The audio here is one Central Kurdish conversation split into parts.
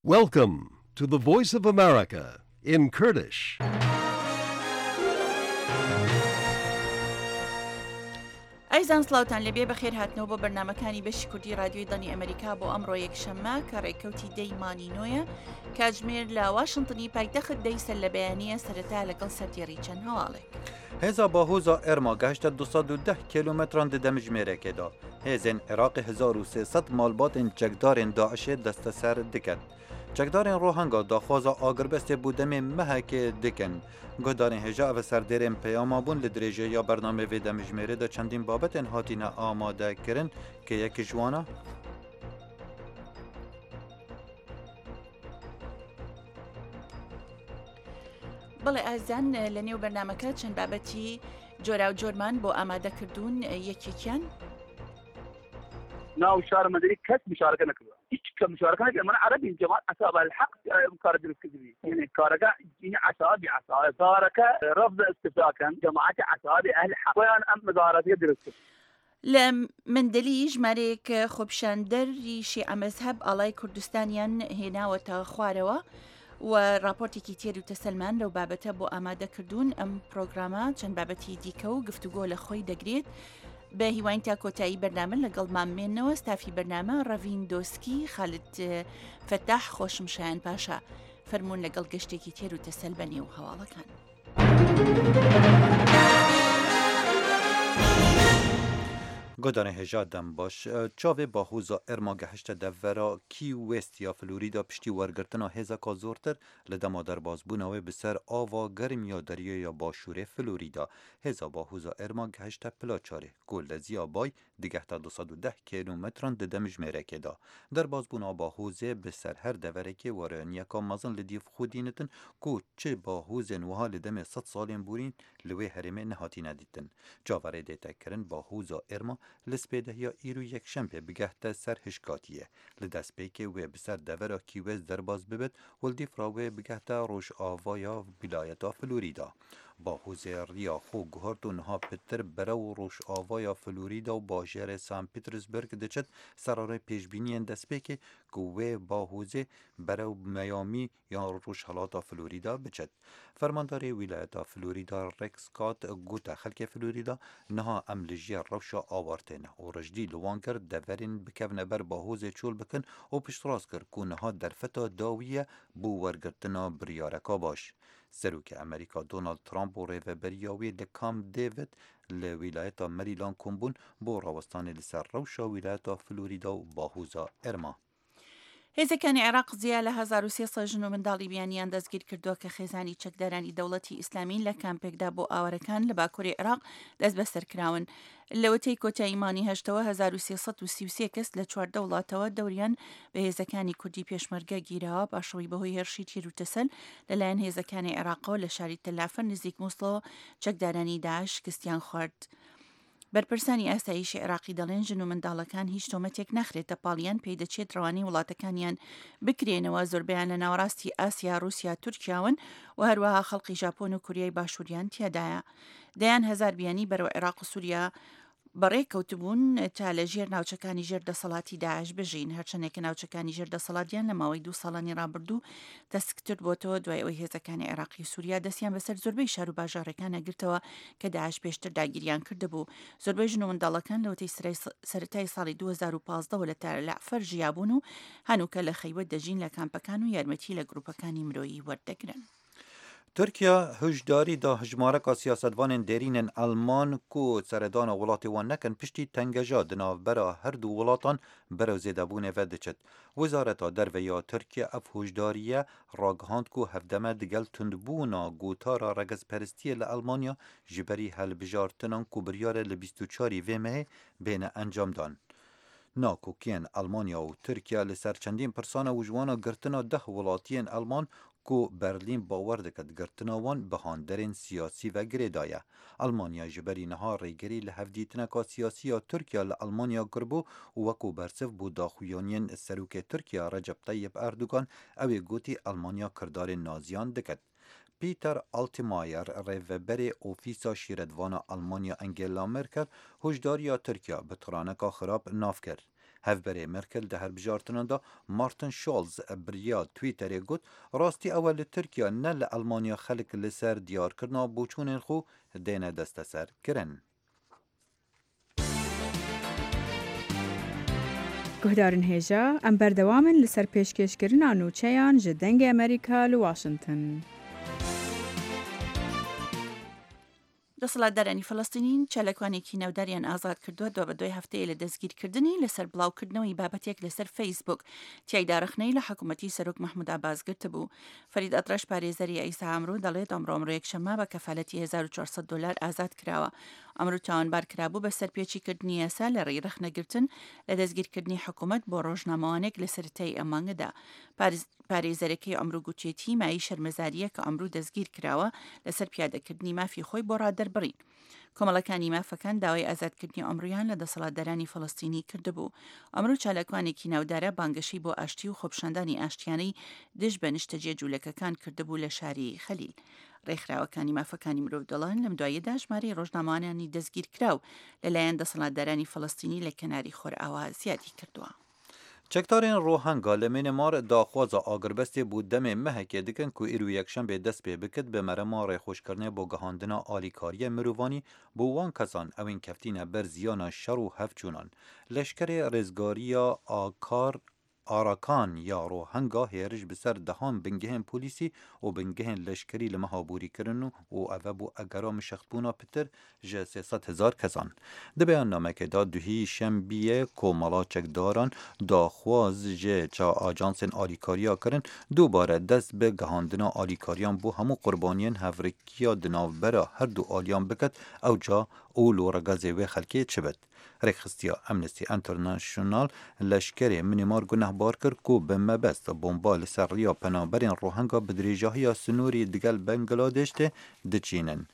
Welcome to the Voice of America in Kurdish. ئایزان سلااوتان لەبێ بەخێر هاتنەوە بۆ بەرنامەکانی بەشی کوردی رادیۆی دڵنی ئەمریکا بۆ ئەمڕۆ یەکشەممە کە ڕێککەوتی دەی مانینۆیە کاتژمێر لە واشنگتنی پایتەخت دەیسەر لە بەیانیە سەرەتا لەگەڵ سەرتێڕی چەند هەواڵێک. هێزا باهۆزا ئێرما گەشتە 210 کیلومتران di demijmêrekê hêzên Iraqê 1300 malbatên çekdarên Daişê desteser dikin. Çekdarên Rohanga daxwaza agirbestê bû demê mehekê dikin. Guhdarên hêja ev serdêrên peyama bûn li dirêjeya bernamê vê demijmêrê de çendîn babetên hatîne amadekirin kê yekî ji wan e بەڵێ ئازان لە نێو بەرنامەکە چەند بابەتی جۆرا و جۆرمان بۆ ئامادەکردوون یەکێکیان ناو شارع مدني كس مشاركه نكبه هيك كمشاركه من عربي جماعه اصحاب الحق مكارجل الكذبي يعني كارجا يعني عصابي كاركه رفض استفاكا جماعه عصابي اهل الحق وان ام مظاهرات يدرس لە مندلی ژمارەیەک خۆپشاندەری شیعە مەزهەب ئاڵای کوردستانیان هێناوەتە خوارەوە و راپۆرتێکی تێر و تەسەلمان لەو بابەتە بۆ ئامادەکردوون ئەم پرۆگرامە چەند بابەتی دیکە و گفتوگۆ لە خۆی دەگرێت بە هیوان تا کۆتایی بەرنامە لەگەڵمان مێننەوە ستافی بەرنامە ڕەڤین دۆسکی خالت فەتاح خۆشمشایان پاشا فەرموون لەگەڵ گەشتێکی تێر و تەسەل بە نێو هەواڵەکان. Godarên hêja dem baş çavê Bahûza Erma gehişte devera Key West ya Florîda piştî wergirtina hêzeka zortir li dema derbasbûna wê bi ser ava germ ya deriyaya başûrê Florîda. Hêza Bahûza Erma gehişte pila çarê ku leziya bay digehta 210 kilometran di demijmêrekê da. Derbasbûna Bahûzê bi ser her deverekê waraniyeka mezin li dîv xwedînitin ku çi Bahûzên wiha li demê 100 salên bûrîn li wê herêmê nehatîne dîtin. Caverê dêtekirin Bahûza Erma li spêdehiya îro yekşembe bigehte ser hişkatiye. Li destpêkê wê bi ser devera Key West derbas bibit wildîfra wê bigehte Rojavaya vilayeta Florîda. Bahûzê riya xwe guhart û niha pitir berew Rojavaya Florîda û bajêrê St. Petersburg diçit serarê pêşbîniyên destpêkê ku wê Bahûzê berew Miami yan Rojhilatê Florîda biçit. Fermandarê wîlayeta Florîda Rex Scott gote xelkê Florîda niha em li jiya rewşa awartêne û rejdî li wan kir deverên bikevne ber Bahûzê çûl bikin û piştras kir ku niha derfeta dawî ye bû wergirtina biryareka baş. Serokê Amerîka Donald Trump û rêveberiya wê li Camp David li wîlayeta Maryland kombûn bo rawestanê li ser rewşa wîlayeta Florîda û Bahûza Erma. هێزەکانی عێراق زیاد لە 1300 ژن و منداڵی بیانیان دەستگیر کردووە کە خێزانی چەکدارانی دەوڵەتی ئیسلامی لە کامپێکدا بۆ ئاوارەکان لە باکووری عێراق دەست بەسەرکراون. لەوەتەی کۆتاییمانی هەشتەوە 1333 کەس لە 4 وڵاتەوە دەوریان بە هێزەکانی کوردی پێشمەرگە گیرەوە پاشەوەی بەهۆی هێرشی تیر و تەسەل لەلایەن هێزەکانی عێراقەوە لە شاری تەلافەر نزیک مووسڵەوە چەکدارانی داعش کستیان خوارد. بەرپرسانی ئاسایشی عێراقی دەڵێن ژن و منداڵەکان هیچ تۆمەتێک نەخرێتە پاڵیان پێی دەچێت ڕەوانەی وڵاتەکانیان بکرێنەوە زۆربیان لە ناوەڕاستی ئاسیا رووسیا تورکیاون و هەروەها خەڵقی ژاپۆن و کوریای باشووریان تیادایە. دەیان هەزار بیانی بەرەو عێراق و سووریا بەڕێکەوتبوون تا لە ژێر ناوچەکانی ژێر دەسەڵاتی داعش بژین هەرچەندێکە ناوچەکانی ژێر دەسەڵاتیان لە ماوەی 2 ساڵانی ڕابردوو دەستکرد بۆتەوە دوای ئەوەی هێزەکانی عێراقی و سووریا دەستیان بەسەر زۆربەی شار و باژارەکان ئەگرتەوە کە داعش پێشتر داگیریان کردبوو. زۆربەی ژن و منداڵەکان لەوەتەی سەرەتای ساڵی 2015 لە تەلافەر ژیابوون و هەنووکە لە خەیوەت دەژین لە کامپەکان و یارمەتی لە گروپەکانی مرۆیی وەردەگرن. Tirkiya hişdarî da hijmareka siyasetvanên derînên Alman ku seredana welatê wan nekin piştî tengeja di navbera her du welatan berew zêdebûnê ve diçit. Wizareta Derve ya Tirkiye ev hişdariye ragihand ku hevdeme digel tundbûna gotara regezperistiyê li Almanya ji berî helbijartinan ku biryare li 24 vê mehê bêne encam dan. Nakokiyên Almanya û Tirkiye li ser çendîn pirsana wijwana girtina 10 welatiyên Alman ku Berlîn bawer dike girtina wan bihanderên siyasî ve girêda ye. Almanya ji berî niha rêgerî li hevdîtineka siyasî ya Tirkiye li Almanya kirbû û wekû bersiv bû daxuyaniyên Serokê Tirkiye Recep Tayyip Erdogan ew ê gotî Almanya kirdarên naziyan diket. Peter Altmaier rêveberê ofîsa şîretvana Almanya Angela Merkel hişdariya Tirkiye bi tiraneka xirab nav kir. هفبرê Merkel di herbijartinan da Martin Schulz biriya Twitterê got rastî ew li Tirkiye ne li Almanya xelk li ser diyarkirina boçûnên xwe dêne desteser kirin. Guhdarên hêja em berdewamin li ser pêşkêşkirina nûçeyan ji dengê Amerîka li Washington. دەسەڵاتدارانی فەڵەستینین چالەکوانێکی ناوداریان ئازاد کردووە دو بە دوای هەفتەیە لە دەستگیرکردنی لەسەر بڵاوکردنەوەی بابەتێک لەسەر فەیسبوک تیایدا رەخنەی لە حکوومەتی سەرۆک مەحموود عەباس گرت بوو. فەرید ئەتڕەش پارێزەری ئەیسا ئەمرۆ دەڵێت ئەمڕۆ یەکشەممە بە کەفالەتی 1400 دلار ئازاد کراوە. ئەمڕۆ تاوانبار کرابوو بە سەرپێچیکردنی یاسا لە ڕێی رەخنەگرتن لە دەستگیرکردنی حکوومەت بۆ ڕۆژنامەوانێک لە سەرەتای ئەمانگەدا. پارێزەرەکەی ئەمرو گوچێتی مای شەرمەزاریە کە ئەمرو دەستگیر کراوە لەسەر پیادەکردنی مافی خۆی بۆ ڕادەربڕین. کۆمەڵەکانی مافەکان داوای ئازادکردنی ئەمڕۆیان لە دەسەڵاتدارانی فەڵەستینی کردبوو. ئەمڕۆ چالەکوانێکی ناودارە بانگەشەی بۆ ئاشتی و خۆپشاندانی ئاشتیانەی دژ بە نیشتەجێ جوولەکەکان کردبوو لە شاری خەلیل. ڕێکخراوەکانی مافەکانی مرۆڤ دەڵێن لەم دوایەدا ژمارەی ڕۆژنامەوانانی دەستگیر کراو لەلایەن دەسەڵاتدارانی فەڵەستینی لە کەناری خۆرئاوا زیادی کردووە. چەکدارên Rohingya li Myanmar daxwaza agiribestê bû demê mehekê dikin ku îro yekşembê dest pê bikit bi merema rêxweşkirinê bo gihandina alîkariya mirovanî bû wan kesan ewên keftîne ber ziyana şer û hevçûnan. Leşkerê Rêzgariya Arakan ya Rohingya hêrij bi ser dehan bingehên polîsî û bingehên leşkerî li meha borîkirin û ev bû egera mişextbûna pitir ji 300,000 kesan. Di beyannamekê da duhî şembiyê komala çekdaran daxwaz ji ajansên alîkariya kirin dubare dest bi gihandina alîkariyan bû hemû qurbaniyên hevrekiya di navbera her du aliyan biket ew ca û loragazê wê xelkê çibet. Rêxistiya Amnesty International leşkerê Myanmar gunehbar kir ku bi mebest bomba li ser rêya penaberên Rohingya bi dirêjahiya Sinûrî digel Bangladeş de diçînin.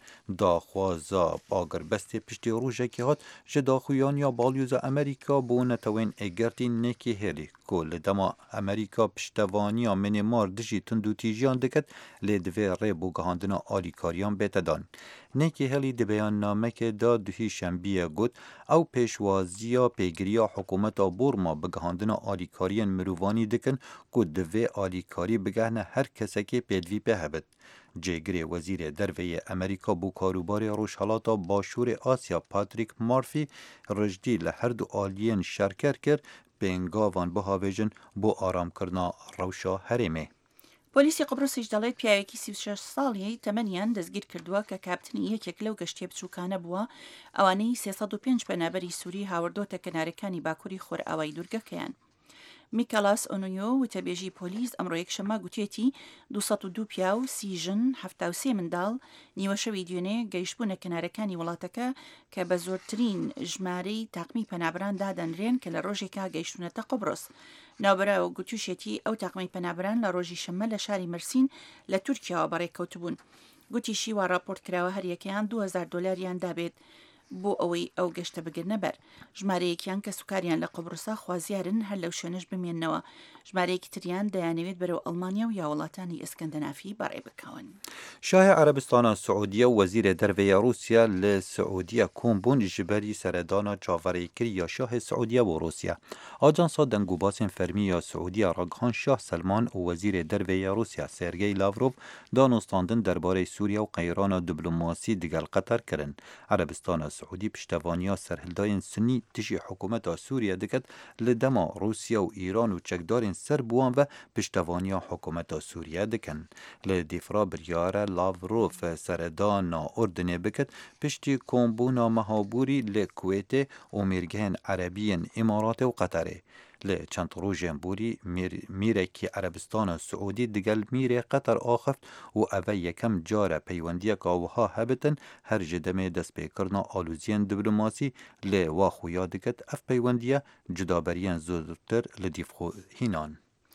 Daxwaza agiribestê piştî rojekê hat ji daxuyaniya balyûza Amerîka bû netewên êgertî nekê hêlî ku li dema Amerîka piştevaniya Myanmar dijî tundûtîjiyan diket lê divê rê bû gihandina alîkariyan bête dan. Nekê hêlî di beyannamekê da duhî şembiyê got ew pêşwaziya pêgiriya hikûmeta Burma bi gihandina alîkariyên mirovanî dikin ku divê alîkarî bigehne her kesekê pêdivî pê hebit. Cêgirê Wezîrê Derveyê Amerîka bû karûbarê Rojhilata Başûrê Asya Patrick Murphy rijdî li her du aliyên şerker kir pêngavan bihêvîjin bo aramkirina rewşa herêmê. پۆلیسی قبرسیش دەڵێت پیاوێکی 36 ساڵی تەمەنیان دەستگیر کردووە کە کاپتنی یەکێک لەو گەشتێ بچووکانە بووە ئەوانەی 305 پەنابەری سووری هاوردۆتە کەنارەکانی باکووری خۆرئاوای دوورگەکەیان. میکالاس ئۆنویۆ وتەبێژی پۆلیس ئەمڕۆ یەکشەممە گوتێتی 202 پیا و 30 ژن 73 منداڵ نیوەشەوی دوێنێ گەیشتبوونە کەنارەکانی وڵاتەکە کە بە زۆرترین ژمارەی تاقمی پەنابران دادەنرێن کە لە ڕۆژێکا گەیشتونەتە قبرس. ناوبەرەوە گوتوشێتی ئەو تاقمی پەنابران لە ڕۆژی شەممە لە شاری مرسین لە تورکیاوە بەڕێکەوتبوون. گوتیشی وا راپۆرت کراوە هەریەکەیان 2000 دلاریان دابێت بۆ ئەوەی ئەو گەشتە بگرنە بەر. ژمارەیەکیان کە سوکاریان لە قبرسا خوازیارن هەر لەو شوێنش بمێننەوە. ژمارەیەکی تریان دەیانەوێت بەرەو ئەڵمانیا و یا وڵاتانی ئەسکەندەنافی بەڕێ بکەون. شاهی عربستان سعودیە و وەزیرە دەرڤەیە رووسیا لە سعودیە کۆمبوون ji berî seredana çaverêkiriya Şahê Siûdiye û Rûsya. Ajansa dengûbasên fermî ya Siûdiya ragihan Şah Selman û wezîrê dervêya Rûsya Sergey Lavrov danostandin derbarê Sûriya û qeyrana diplomasî digel Qetar kirin. Erebistana Siûdî piştevaniya serhildayên Sunnî tişî hikûmeta Sûriye diket li dema Rûsya û Îran û çekdarên serbuwan ve piştevaniya hikûmeta Sûriye dikin. Li dîfra biryare Lavrov seredana Ordinê bikit piştî kombûna mehabûrî li Kuwêtê û mêrgehên Erebiyên Îmaratê û Qeterê. Li çend rojên borî mîrekî Erebistana Siûdî digel mîrê Qeter axeft û ev e yekem care peywendiyeka wiha hebitin her ji demê destpêkirina alûziyên diplomasî lê wa xuya dikit ev peywendiye cudaberiyên zûtir li dîvxînan.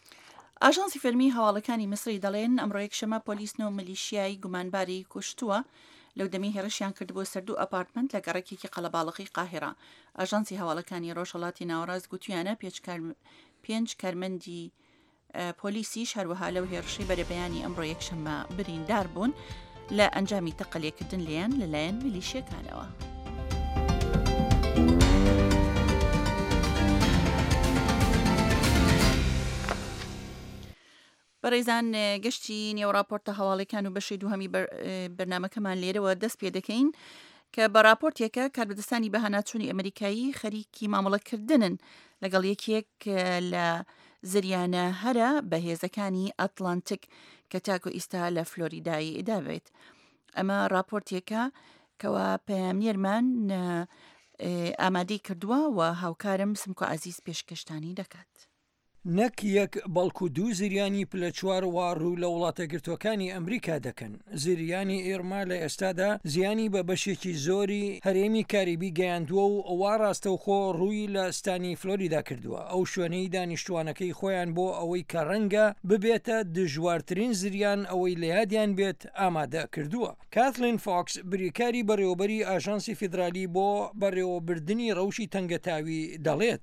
ئاژانسی فەرمی هەواڵەکانی مسری دەڵێن ئەمڕۆ یەکشەممە پۆلیسن و ملیشیایی گومانباری کوشتووە لەو دەمی هێرشیان کردبوو سەردوو ئەپارتمنت لە گەڕێکێکی قەلەباڵغی قاهێرا. ئاژانسی هەواڵەکانی ڕۆژهەڵاتی ناوەڕاست گوتویانە 5 کارمەندی پۆلیسیش هەروەها لەو هێرشی بەرەبەیانی ئەمڕۆ یەکشەممە بریندار بوون لە ئەنجامی تەقەلێکردن لیان لەلایەن میلیشیەکانەوە. بەڕێزان گەشتی نێوەڕاپۆرتە هەواڵەکان و بەشی دووهەمی بەرنامەکەمان لێرەوە دەست پێ دەکەین کە بە راپۆرتێکە کاربەدەستانی بەهاناچوونی ئەمریکایی خەریکی مامەڵەکردنن لەگەڵ یەکێک لە زریانە هەرە بەهێزەکانی ئەتلانتیک کە تاکو ئیستا لە فلۆریدای دابێت. ئەمە راپۆرتێکە کەوا پەیامنێرمان ئامادەی کردووە و هاوکارم سمکۆ عەزیز پێشکەشتانی دەکات. نەک یەک بەڵکو دوو زریانی پلە چوار ڕوو لە وڵاتە گرتوەکانی ئەمریکا دەکەن. زریانی ئێرما لە ئێستادا زیانی بە بەشێکی زۆری هەرێمی کاریبی گەیاندووە و ئەوە ڕاستەوخۆ ڕووی لە ستانی فلۆریدا کردووە. ئەو شوێنەی دانیشتوانەکەی خۆیان بۆ ئەوەی کە ڕەنگە ببێتە دژوارترین زریان ئەوەی لە یادیان بێت ئامادە کردووە. کاتلین فۆکس بریکاری بەڕێوەبەری ئاژانسی فیدرالی بۆ بەڕێوەبردننی ڕەوشی تەنگەتاوی دەڵێت.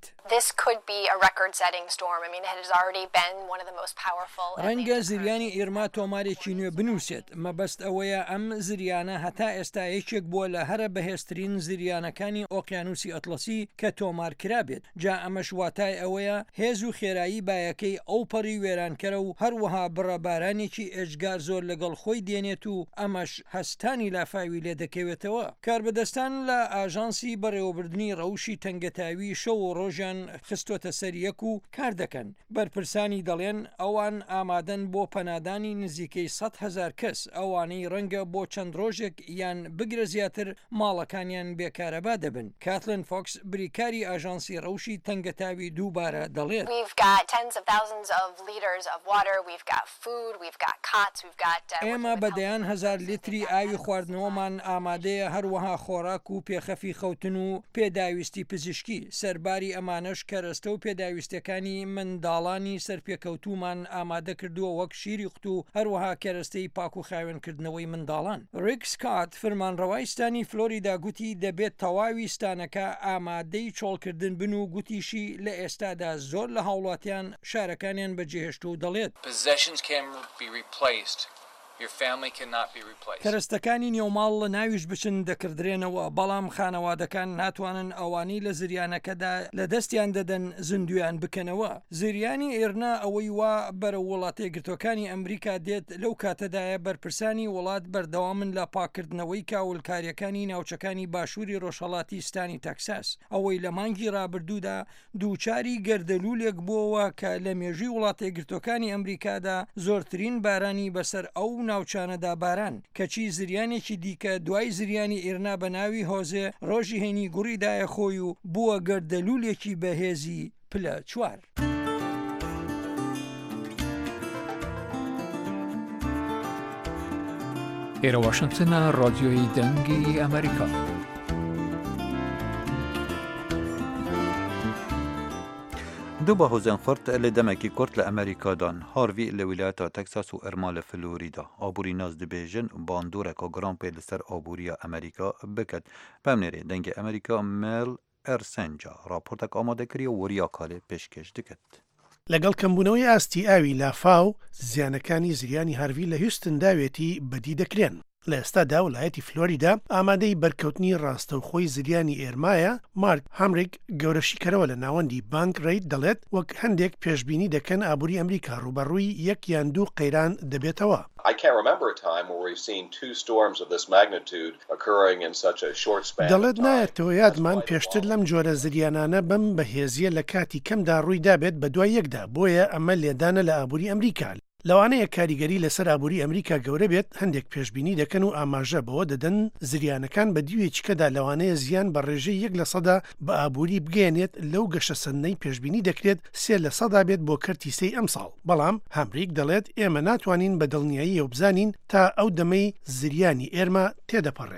ڕەنگە زریانی ئێرما تۆمارێکی نوێ بنووسێت. مەبەست ئەوەیە ئەم زریانە هەتا ئێستا یەکێک بووە لە هەرە بەهێزترین زریانەکانی ئۆقیانوسی ئەتلەسی کە تۆمار کرابێت. جا ئەمەش واتای ئەوەیە هێز و خێرایی بایەکەی ئەو پەڕی وێرانکەرە و هەروەها بڕەبارانێکی ئێجگار زۆر لەگەڵ خۆی دێنێت و ئەمەش هەستانی لافاوی لێ دەکەوێتەوە. کاربەدەستان لە ئاژانسی بەڕێوەبردننی ڕەوشی تەنگەتاوی شەو و ڕۆژیان خستۆتە سەریەک و کار دەکەن. بەرپرسانی دەڵێن ئەوان ئامادەن بۆ پەنادانی نزیکەی 100,000 کەس ئەوانەی ڕەنگە بۆ چەند ڕۆژێک یان بگرە زیاتر ماڵەکانیان بێکارەبا دەبن. کاتلین فۆکس بریکاری ئاژانسی ڕەوشی تەنگەتاوی دووبارە دەڵێت ئێمە بەدەیان 1000 لیتری ئاوی خواردنەوەمان ئامادەیە، هەروەها خۆراک و پێخەفی خەوتن و پێداویستی پزیشکی. سەرباری ئەمانەش کەرەستە و پێداویستەکانی منداڵانی سەرپێکەوتومان ئامادە کردووە وەک شیری قوت و هەروەها کەرەستەی پاک و خاوێنکردنەوەی منداڵان. ریک سکات فەرمانڕەوای ستانی فلۆریدا گوتی دەبێت تەواوی ستانەکە ئامادەی چۆڵکردن بن و گوتیشی لە ئێستادا زۆر لە هاوڵاتیان شارەکانیان بەجێهێشت و دەڵێت کەرەستەکانی نێوماڵ لە ناویش بچن دەکردرێنەوە، بەڵام خانەوادەکان ناتوانن ئەوانی لە زریانەکەدا لە دەستیان دەدەن زندویان بکەنەوە. زریانی ئێرنا ئەوەی وا بەرە وڵاتە گرتوەکانی ئەمریکا دێت لەو کاتەدایە بەرپرسانی وڵات بەردەوامن لە پاکردنەوەی کاولکاریەکانی ناوچەکانی باشووری ڕۆژهەڵاتی ستانی تەکساس. ئەوەی لە مانگی ڕابردوودا دووچاری گەردەلوولێک بووەوە کە لە مێژووی وڵاتە گرتوەکانی ئەمریکادا زۆرترین بارانی بەسەر ئەو ناوچانەدا باران. کەچی زریانێکی دیکە دوای زریانی ئێرنا بە ناوی هۆزێ ڕۆژی هێنی گوڕیدایە خۆی و بووە گەردەلوولێکی بەهێزی پلە چوار. ئێرە واشنگتنە، ڕادیۆی دەنگی ئەمریکا. دو باهوزن خورد لی دمکی کرد لامریکا دان هاروی لولايات تكساس و ارمال فلوریدا آبوری ناز دبیجن باندوره که گران پیل سر آبوری امریکا بکد بمنیره دنگ امریکا مل ارسنجا راپورتک آماده کری و وریا کاله پیشکش دکد. لەگەڵ کەمبوونەوەی ئاستی ئاوی لافاو زیانەکانی زریانی هاروی لە هیوستن داوێتی بەدی دەکرێن. لە ئێستادا وڵایەتی فلۆریدا ئامادەی بەرکەوتنی ڕاستەوخۆی زریانی ئێرمایە. مارک هامریک گەورەشیکەرەوە لە ناوەندی بانک ڕێیت دەڵێت وەک هەندێک پێشبینی دەکەن ئابووری ئەمریکا ڕوبەڕووی یەک یان دوو قەیران دەبێتەوە. I can't remember a time where we've seen two storms of this magnitude occurring in such a short span. دەڵێت نایەتەوە یادمان پێشتر لەم جۆرە زریانانە بەم بەهێزیە لە کاتی کەمدا ڕوویدا بێت بە دوای یەکدا، بۆیە ئەمە لێدانە لە ئابووری ئەمریکا. لەوانەیە کاریگەری لەسەر ئابووری ئەمریکا گەورە بێت، هەندێک پێشبینی دەکەن و ئاماژە بەوە دەدەن زریانەکان بە دیوێچکەدا لەوانەیە زیان بە ڕێژەی 1% بە ئابووری بگەێنێت. لەو گەشە سنەی پێشبینی دەکرێت 3% بێت بۆ کەرتیسەی ئەم ساڵ. بەڵام هامریک دەڵێت ئێمە ناتوانین بە دڵنیایی ئەو بزانین تا ئەو دەمەی زریانی ئێرما تێدەپەڕێت.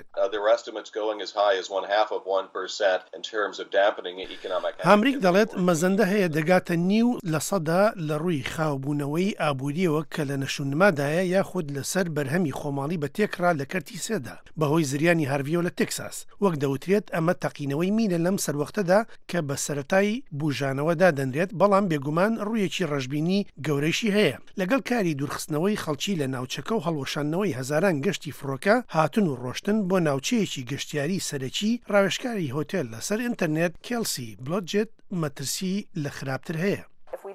هامریک دەڵێت مەزەندە هەیە دەگاتە 0.5% لە ڕووی خاوبوونەوەی ئابووریەوە کە لە نەشوونمادایە یاخود لەسەر بەرهەمی خۆماڵی بە تێکرا لە کەرتی سێدا بەهۆی زریانی هارویەوە لە تێکساس. وەک دەوترێت ئەمە تەقینەوەی مینە لەم سەروەختەدا کە بە سەرەتای بوژانەوەدا دەنرێت، بەڵام بێگومان ڕوویەکی ڕەشبینی گەورەیشی هەیە. لەگەڵ کاری دوورخستنەوەی خەڵکی لە ناوچەکە و هەڵوەشانەوەی هەزاران گەشتی فڕۆکە هاتن و ڕۆشتن بۆ ناوچەیەکی گەشتیاری سەرەکی، ڕاوێژکاری هۆتێل لەسەر ئینتەرنێت کێلسی بلۆجێت مەترسی لە خراپتر هەیە. If we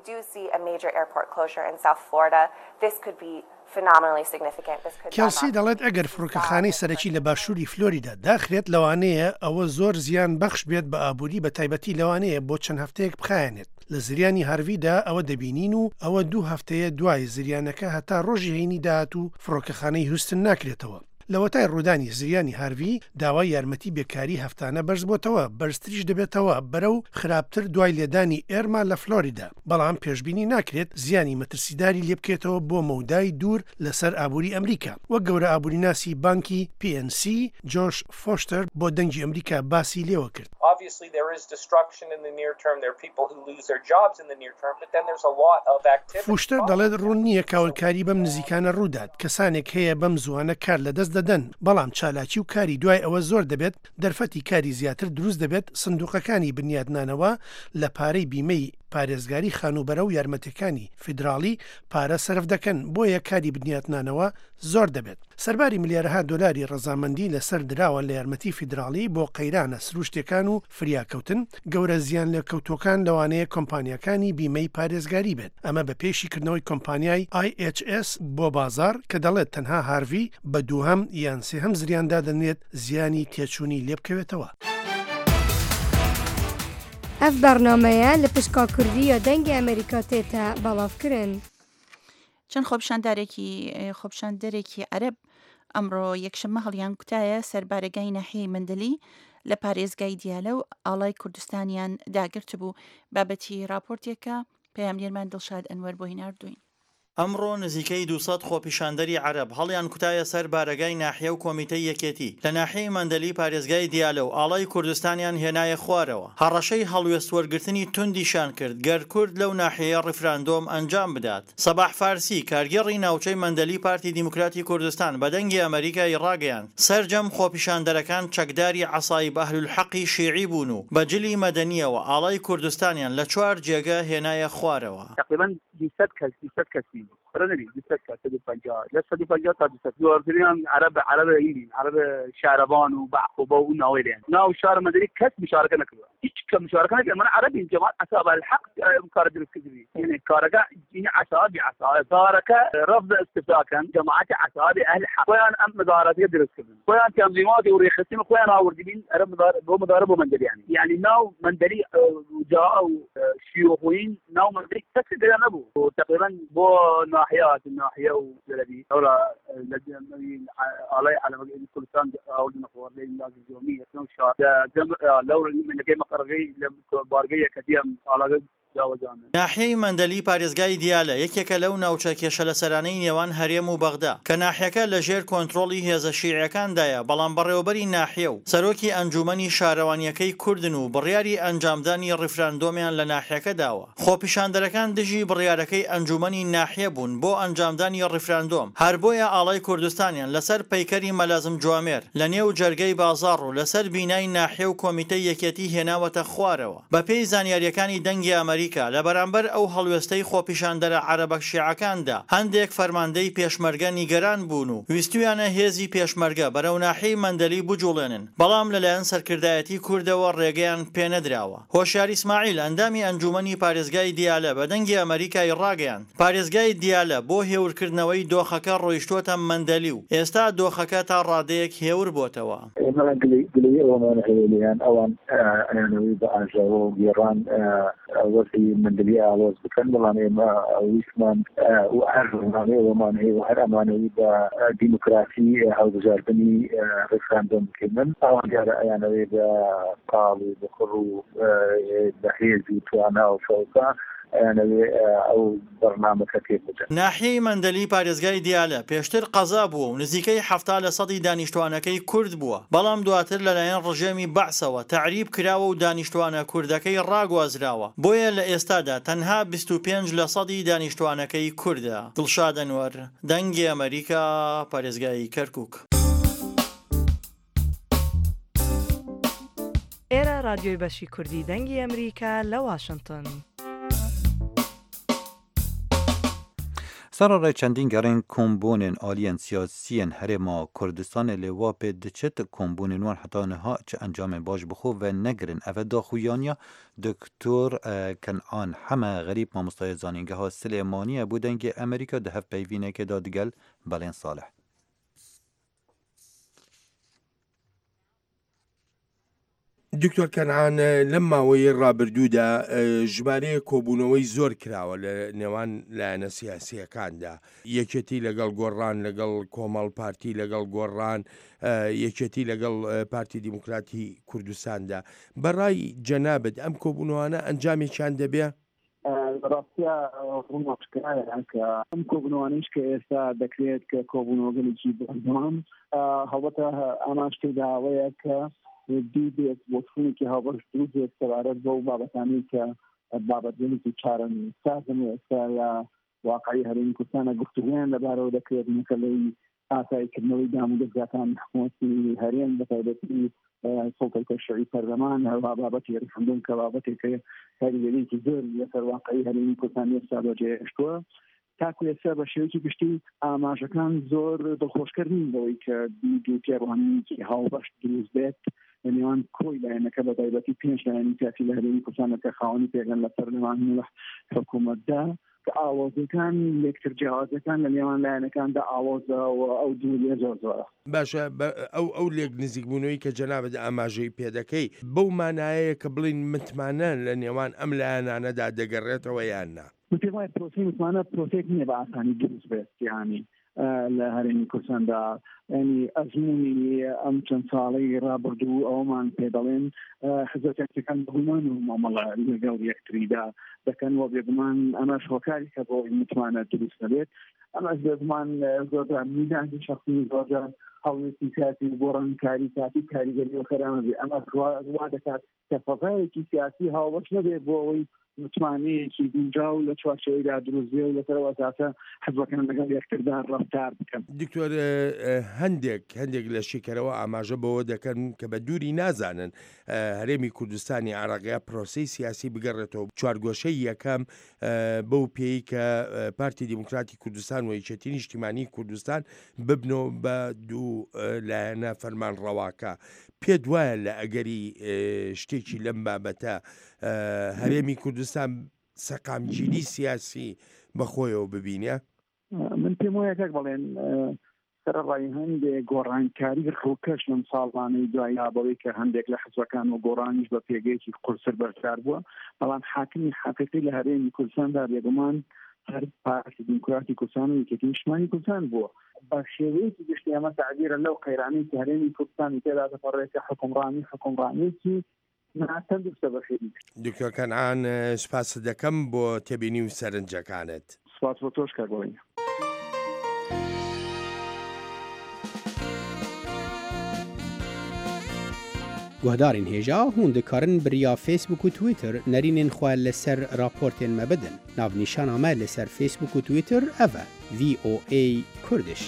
do see a major airport closure in South Florida, this could be phenomenally significant. کێلسی دەڵێت ئەگەر فڕۆکەخانەی سەرەکی لە باشووری فلۆریدا داخرێت لەوانەیە ئەوە زۆر زیان بەخش بێت بە ئابووری بە تایبەتی لەوانەیە بۆ چەند هەفتەیەک بخایەنێت لە زریانی هەرویدا ئەوە دەبینین و ئەوە 2 هەفتەیە دوای زریانەکە هەتا ڕۆژی هەینی داهات و فڕۆکەخانەی هوستن ناکرێتەوە لەوەتای ڕوودانی زریانی هاروی داوای یارمەتی بێکاری هەفتانە بەرز بۆتەوە بەرزتریش دەبێتەوە بەرەو خراپتر دوای لێدانی ئێرما لە فلۆریدا بەڵام پێشبینی ناکرێت زیانی مەترسیداری لێ بکێتەوە بۆ مەودای دوور لەسەر ئابووری ئەمریکا وەک گەورە ئابووری ناسی بانکی PNC جۆش فۆشتەر بۆ دەنگی ئەمریکا باسی لێوە کرد. Obviously there is destruction in the near term. There are people who lose their jobs in the near term, but then there's a lot of activity. فۆشتەر دەڵێت ڕوون نییە کاولکاری بەم نزیکانە ڕوودات کەسانێک هەیە بەم زوانە کار لەدەست دەدەن بەڵام چالاکی و کاری دوای ئەوە زۆر دەبێت دەرفەتی کاری زیاتر دروست دەبێت سندوقەکانی بنیادنانەوە لە پارەی بیمەی پارێزگاری خانوبەرە و یارمەتەکانی فیدراڵی پارە سەرف دەکەن بۆیە کاری بنیاتنانەوە زۆر دەبێت سەرباری ملیارەها دۆلاری ڕەزامەندی لەسەر دراوە لە یارمەتی فیدراڵی بۆ قەیرانە سروشتەکان و فریاکەوتن گەورە زیان لە کەوتۆکان لەوانەیە کۆمپانیەکانی بیمەی پارێزگاری بێت ئەمە بە پێشیکردنەوەی کۆمپانیای IHS بۆ بازار کە دەڵێت تەنها هاروی بە دووهەم یان سێهەم زریاندا دەنێت زیانی تێچوونی لێ بکەوێتەوە. ئەف بەرنامەیە لە پشکا کوردی یا دەنگی ئەمریکا تێتە بەڵاوکردن. چەند خۆپیشاندەرێکی عەرەب ئەمڕۆ یەکشەممە هەڵیان کوتایە سەربارەگای ناحیەی مندلی لە پارێزگای دیالە و ئاڵای کوردستانیان داگرت بوو بابەتی راپۆرتێکە پەیامگەرمان دڵشاد ئەنوەر بۆ هێناردوین. ئەمڕۆ نزیکەی 200 خۆپیشاندەری عەرەب هەڵیان کوتایە سەر بارەگای ناحیە و کۆمیتەی یەکێتی لە ناحیەی مەندەلی پارێزگای دیالە و ئاڵای کوردستانیان هێنایە خوارەوە هەڕەشەی هەڵوێست وەرگرتنی توندیشان کرد گەر کورد لەو ناحیەیە ڕیفراندۆم ئەنجام بدات سەباح فارسی کارگێڕی ناوچەی مەندەلی پارتی دیموکراتی کوردستان بە دەنگی ئەمریکای ڕاگەیاند سەرجەم خۆپیشاندەرەکان چەکداری عەسایب ئەهلولحەقی شیعی بوون و بەجلی مەدەنیەوە ئاڵای کوردستانیان لە 4 جێگە هێنایە خوارەوە تقریبا 200 کەسی رنبي بتسكر 150 لا 150 تا 200 جورديان عرب ايدين عرب شاربان وبعقوبه وناويلين ناو شار مدري كس مشاركه نكبه هيك كمشاركه من عربي جماعه اصحاب الحق مكارد الكذبي يعني كارجا يعني عصابي صارك رفض استفاكا جماعه عصابي اهل الحق وين ام مدارات يدرس كذا وين تنظيمات وريخسين وين اوردين عرب مدارب ومندل يعني ناو مندلي جاء شيوخين ناو مندلي كس دينابو تقريبا بو الناحية وجلبي أولا على كل سنة أول نفور لين لازم يومية نو شهر لو من كي مقرغي بارجية كتير على ناحیەی مەندەلی پارێزگای دیالە یەکێکە لەو ناوچە کێشە لە سەرانەی نێوان هەرێم و بەغدا کە ناحیەکە لە ژێر کۆنتڕۆڵی هێزە شیعەکاندایە بەڵام بەڕێوەبەری ناحیە و سەرۆکی ئەنجومەنی شارەوانیەکەی کوردن و بڕیاری ئەنجامدانی ڕیفراندۆمیان لە ناحیەکە داوە خۆپیشاندەرەکان دژی بڕیارەکەی ئەنجومەنی ناحیە بوون بۆ ئەنجامدانی ڕیفراندۆم هەر بۆیە ئاڵای کوردستانیان لەسەر پەیکەری مەلازم جوامێر لە نێو جەرگەی بازاڕ و لەسەر بینای ناحیە و کۆمیتەی یەکێتی هێناوەتە خوارەوە بەپێی زانیاریەکانی دەنگی ئەمریکا لە بەرامبەر ئەو هەڵوێستەی خۆپیشاندەرە عەرەبە شیعەکاندا هەندێک فەرماندەی پێشمەرگە نیگەران بوون و ویستویانە هێزی پێشمەرگە بەرەو ناحیەی مەندەلی بجوڵێنن بەڵام لەلایەن سەرکردایەتی کوردەوە ڕێگەیان پێنەدراوە هۆشیار ئیسماعیل ئەندامی ئەنجومەنی پارێزگای دیالە بە دەنگی ئەمریکای ڕاگەیاند پارێزگای دیالە بۆ هێورکردنەوەی دۆخەکە ڕۆیشتووەتە مەندەلی و ئێستا دۆخەکە تا ڕادەیەک هێور بۆتەوە مندلي آواز بكن ملاني ما ويسمان وعرفناني وماني وهر أماني بديمقراطي أو بجاربني ريفراندوم كمن أوان جارة يعني قالوا بخروا بحيزي توانا وفوقا ئەو بەرنامەکە تێبجێت ناحیەی مەندەلی پارێزگای دیالە پێشتر قەزا بووە و نزیکەی 70% دانیشتوانەکەی کورد بووە بەڵام دواتر لەلایەن ڕژێمی بەعسەوە تعریب کراوە و دانیشتوانە کوردەکەی ڕاگوازراوە بۆیە لە ئێستادا تەنها 25% دانیشتوانەکەی کوردە دڵشاد ئەنوەر دەنگی ئەمریکا پارێزگای کەرکووک ئێرە رادیۆی بەشی کوردی دەنگی ئەمریکا لە واشنگتن سرار چندین گرین کمبون آلین سیاسین هرما کردستان لواپ دچت کمبون نوان حتی نها چه انجام باش بخو و نگرن او داخویانیا دکتر کنعان همه غریب ما مستای زانینگه ها سلیمانی بودنگ امریکا ده هف پیوینه که دادگل بلین صالح. دکتۆر کەنعان لەم ماوەی ڕابردوودا ژمارەیە کۆبوونەوەی زۆر کراوە لە نێوان لایەنە سیاسیەکاندا یەکێتی لەگەڵ گۆڕان لەگەڵ کۆمەڵ پارتی لەگەڵ گۆڕان یەکێتی لەگەڵ پارتی دیموکراتی کوردستاندا بەڕای جەنابەت ئەم کۆبوونەوانە ئەنجامێکیان دەبێ؟ ڕاستە ڕووناچکایە کە ئەم کۆبوونەوانەیش کە ئێستا دەکرێت کە کۆبوونەوەگەلێکی بەردەوام هەوڵەتە ئاماژکرداوەیە کە دیدێت بۆچوونێکی هاوبەش دروست سەبارەت بەو بابەتانی کە بابەتێکی چارەن سازم ئێستا یا واقعی هەرێمی کوردستانە گفتوگویان لەبارەوە دەکرێت مەسەلەی ئاساییکردنەوەی دام و دەستگاکان حکوومەتی هەرێم بەتایبەتی سڵتەی تەشریعی پەرلەمان هەروە بابەتی ڕیفرەندۆم کە بابەتێکە کاریگەریەکی زۆر لەسەر واقعی هەرێمی کوردستان ئێستا بەجێهێشتووە تاکو ئێستا بە شێوەیەکی گشتی ئاماژەکان زۆر دڵخۆشکەر نین بەوەی کە دوو پێڕوانینێکی هاوبەش دروست بێت لە نێوان کۆی لایەنەکە بە تایبەتی پێنج لایەنی سیاسی لە هەرێمی کوردستان کە خاوەنی پێگەن لە پەرلەمان و حکوومەتدا کە ئاوازەکان یەکتر جیاوازەکان لە نێوان لایەنەکاندا ئاوازەوە ئەو دووریە زۆر زۆرە. باشە ئەو لێک نزیکبوونەوەی کە جەنابەت ئاماژەی پێدەکەی بەو مانایەیە کە بڵین متمانە لە نێوان ئەم لایەنانەدا دەگەڕێتەوە یاننا؟ پێم وایە پرۆسەی متمانە پرۆسەیەک نییە بە ئاسانی دروست بێت یانی لە هەرێمی کوردستاندا ینی ئەزموونی ئەم چەند ساڵەی ڕابردوو ئەومان پێ دەڵێن حزبەکان بگومان و مامەڵە لەگەڵ یەکتریدا دەکەن وە بێگومان ئەمەش هۆکاری کە بۆ متمانە دروست دەبێت ئەمەش بێگومان زۆرجار میدانی شەخصی زۆرجار هەوڵێکی سیاسی گۆڕانکاری کاتی کاریگەری و خەرامە بێ ئەمە وا دەکات کە فەزایەکی سیاسی هاوبەش نەبێت بۆ ئەوەی متمانەیەکی گونجاو لە چوارچێوەیدا دروست بێ و لەسەرەوە ئاساسە حزبەکان لەگەڵ یەکتردا ڕەفتار بکەن. دکتۆر هەندێک لە شیکەرەوە ئاماژە بەوە دەکەن کە بە دووری نازانن هەرێمی کوردستانی عێراقیا پرۆسەی سیاسی بگەڕێتەوە چوارگۆشەی یەکەم بەو پێی کە پارتی دیموکراتی کوردستان و یەکێتی نیشتیمانی کوردستان ببنەوە بە دوو لایەنە فەرمانڕەواکە. پێت وایە لە ئەگەری شتێکی لەم بابەتە هەرێمی کوردستان سەقامگیری سیاسی بەخۆیەوە ببینە؟ من پێم وایە کاک بەڵێن سەرڕای هەندێک گۆڕانکاری ڕووکەش لەم ساڵانەی دوایە بەوەی کە هەندێک لە حزبەکان و گۆڕانیش بە پێگەیەکی قورسەر بەرکار بووە بەڵام حاکمی حەقیقی لە هەرێمی کوردستاندا بێگومان هەر پارتی دیموکراتی کوردستان و یەکێتی نیشتیمانی کوردستان بووە بە شێوەیەکی گشتی ئەمە تعبیرە لەو قەیرانەی کە هەرێمی کوردستانی تێدا دەپەڕێتە حکومڕانێکی ناتەندروستە بەخێری. دکتۆر کەنعان سوپاس دەکەم بۆ تێبینی و سەرنجەکانت. سوپاس بۆ تۆش کاگۆڵی. گوهدارین هێژا هون دikarin biriya Facebook û Twitter nerînên xwe li ser raportên me bidin. Navnîşana me li ser Facebook û Twitter ev e VOA Kurdish.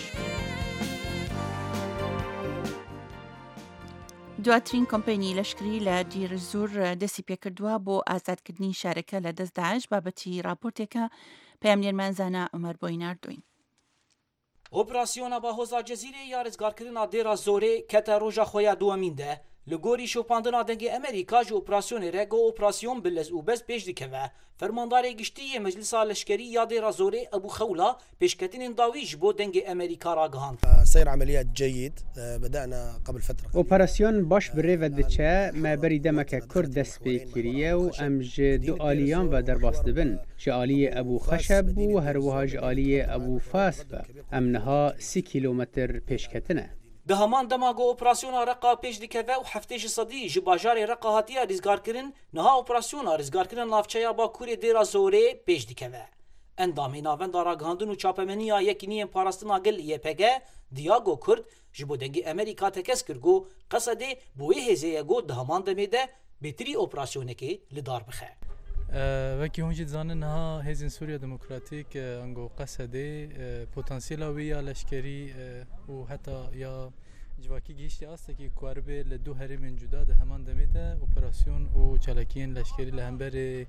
دواترین کۆمپەنی لەشکری لە دیرزور دەستی پێکردووە بۆ ئازادکردنی شارەکە لە دەست داعش بابەتی راپۆرتێکە پەیامنێرمانزانە ئەمەر بۆی ناردوین. ئۆپراسیۆنە بەهۆزا جەزیرە یا ڕزگارکردنا دێرا زۆرێ کەتە ڕۆژە خۆیان دووەمیندا li gorî şopandina dengê Amerîka ji operasyonê re got operasyon bi lez û bez pêş dikeve. Fermandarê giştî yê Meclisa Leşkerî ya dêra zorê Ebu Xewla pêşketinên dawî ji bo dengê Amerîka ragihand. سير عمليات جيد بدأنا قبل فترة. Operasyon baş bi rêve diçe me berî demeke Kurd dest pê kiriye û em ji du aliyan ve derbas dibin. Ji aliyê Ebu Xeşeb û herwiha ji aliyê Ebu Fas be. Em niha 30 kilometr pêşketine. Di heman dema got operasyona Reqa pêş dikeve û heftê ji sedî ji bajarê Reqa hatiye rîzgarkirin, niha operasyona rîzgarkirin navçeya Bakurê dêra zorê pêş dikeve. Endamê navenda ragihandin û çapemeniya yekîniyên parastina gel YPG diya got Kurd ji bo dengê Amerîka tekez kir got Qesedê bi wê hêzê got di heman demê de bêtirî operasyonekê li dar bixe. Vekî hûn jî dizanin niha hêzên Sûriya Demokratîk ango Qesedê potansiyela wê ya leşkerî û heta ya civakî gihîştî astekî kuarbê li du herêmên cuda di heman demê de operasyon û çalakiyên leşkerî li hemberê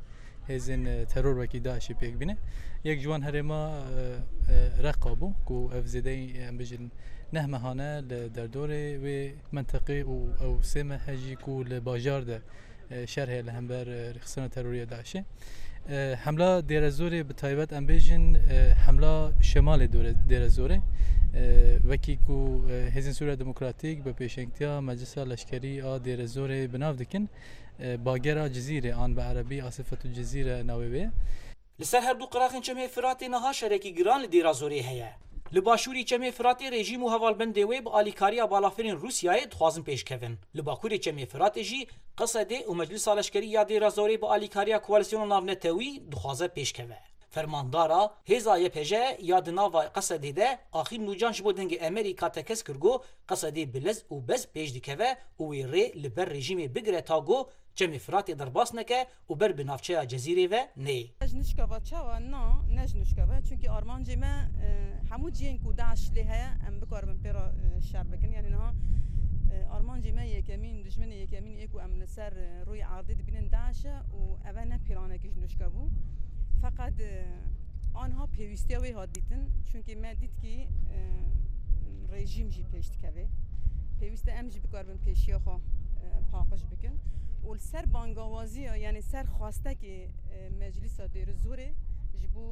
هێزن تەرۆر وەکی داعشی پێک بینێ یەک جوان هەرێما ڕقا بوو و ئەف زێدەی بژن نەهمەهانە لە دەردۆرێ وێ منتەقی و ئەو سێمە هەژیک و لە باژاردە شەر هەیە لە هەمبەر ڕخسەنە تەرۆریە داعشێ حملا دێرە زۆرێ بە تایبەت ئەم بێژن حملا شەمالێ دێرە زۆرێ وەکیک و هێزن سووریا دموکراتیک بە پێشنگتیا مەجلسا لەشکەری ئا دێرە زۆرێ بناو دکن باگەرا جزیرێ ئان بە عەرەبی ئاسفەت و جزیرە ناوێ لەسەر هەردوو قراخین چەمێ فراتێ نەها شەرێکی گران لە دێرا زۆرێ هەیە li başûrî çemê Firatê rejîm û hevalbendê wê bi alîkariya balafirên Rûsyayê dixwazin pêşkevin. Li Bakurê çemê Firatê jî Qesedê û Meclisa Leşkerî ya Dêra Zorê bi alîkariya koalîsyona navnetewî dixwaze pêşkeve. Fermandara hêza YPJ ya di nava Qesedê de Axîr Nûcan ji bo dengê Amerîka tekez kirgo Qesedê bi lez û bez pêş dikeve û wê rê li ber rejîmê bigire ta got çemê Firatê derbas neke û ber bi navçeya Cezîrê ve neyê. Nişkava çawa na ne nişkava çünkü armancê me hemû ciyên ku Daeş lê heye em bikarin pêra şer bikin yani niha armancê me yekemîn dijminê yekemîn ê ku em li ser rûyê erdê dibînin Daeşe û ev ne pîranekî ji nişkebû feqet anha pêwîstiya wê hat dîtin çünkü me dît ki rejîm jî pêş dikeve pêwîst e em jî bikarin pêşiya xwe paqij bikin û li ser bangawaziya yani ser xwastekê Meclisa Dêrî Zorê ji bo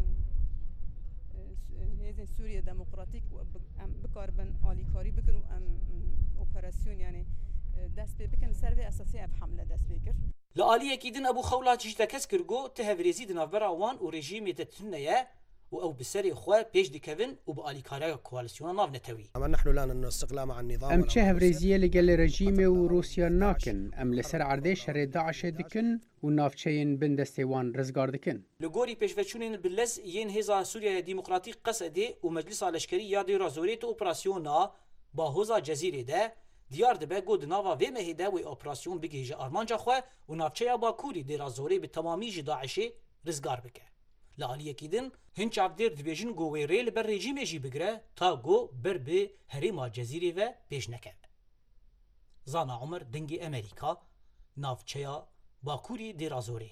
hêzên Sûriya Demokratîk em bikaribin alîkarî bikin û em operasyon yani dest pê bikin ser vê esasê ev hemle dest pê kir. Li aliyekî din Ebû Xewla jî tekez kirgo ti hevrêzî di navbera wan û rejîmê de tuneye û ew bi serê xwe pêş dikevin û bi alîkariya koalîsyona navnetewî. Em çi hevrêziye li gel rejîmê û Rûsya nakin em li ser erdê şerê Daişê dikin û navçeyên bin destê wan rizgar dikin. Li gorî pêşveçûnên bi lez yên hêza Sûriyaya Dîmokratîk Qesedê û Meclisa Leşkerî ya Dêra Zorê ti operasyona bahoza Cezîrê de diyar dibe got di nava vê mehê de wê operasyon bigihêje armanca xwe û navçeya Bakurî Dêra Zorê bi temamî ji Daişê rizgar bike. Li aliyekî din hin çavdêr dibêjin got wê rê li ber rejîmê jî bigire ta got ber bi herêma Cezîrê ve pêş neke. Zana Umer dengê Amerîka navçeya Bakurî Dêra Zorê.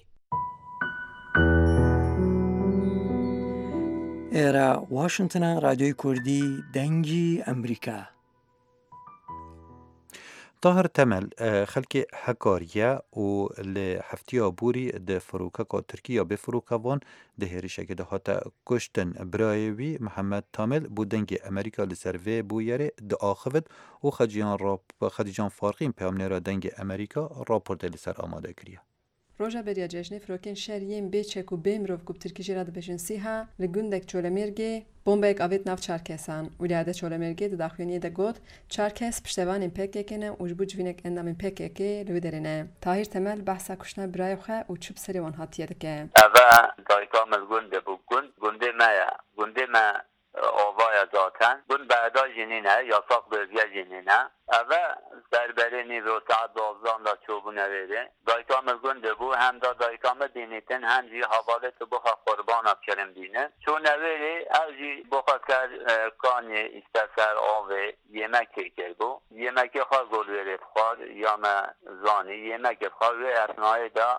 ئێرە واشنگتنە رادیۆی کوردی دەنگی ئەمریکا. طاهر تەمەل خەلکێ هەکاریە و لە هەفتیا بووری دە فڕوکەکە تورکیا بێ فڕوکەوان دە هێرشێکی دەهاتە کوشتن برایەوی محەممەد تامل بۆ دەنگی ئەمریکا لەسەر vê بوویەرێ دائاخفت و خەدیجان فارقین پەیامنێرا دەنگی ئەمریکا راپۆرتە لەسەر ئامادە کریە. Roja beriya cejnê firokên şeriyên bê çek û bê mirov ku bi Tirkî jê re dibêjin Sîha li gundek Çolemêrgê bombeyek avêt nav çar kesan û lêde Çolemêrgê di daxuyaniyê de got çar kes piştevanên PKK ne û ji bo civînek endamên PKK li wê derê ne. Tahîr Temel behsa kuştina birayê xwe û çi bi serê wan hatiye dike. Ev dayika me gundê bû gundê me ye gundê me ovaya zaten gund be'eda jinîne yasak bölge jinîne ev serberê nîvê û saet 12 da çûbûne wêrê dayika me gundê bû hem da dayika me dînîtin hem jî hevalê tu bixa qurbana kirin bînin çûne wêrê ev jî bixa ker kanî îste ser avê yêmekê kir bû yêmekê xwe gol wêrê dixwar ya me zanî yêmekê xwe wê esnayê da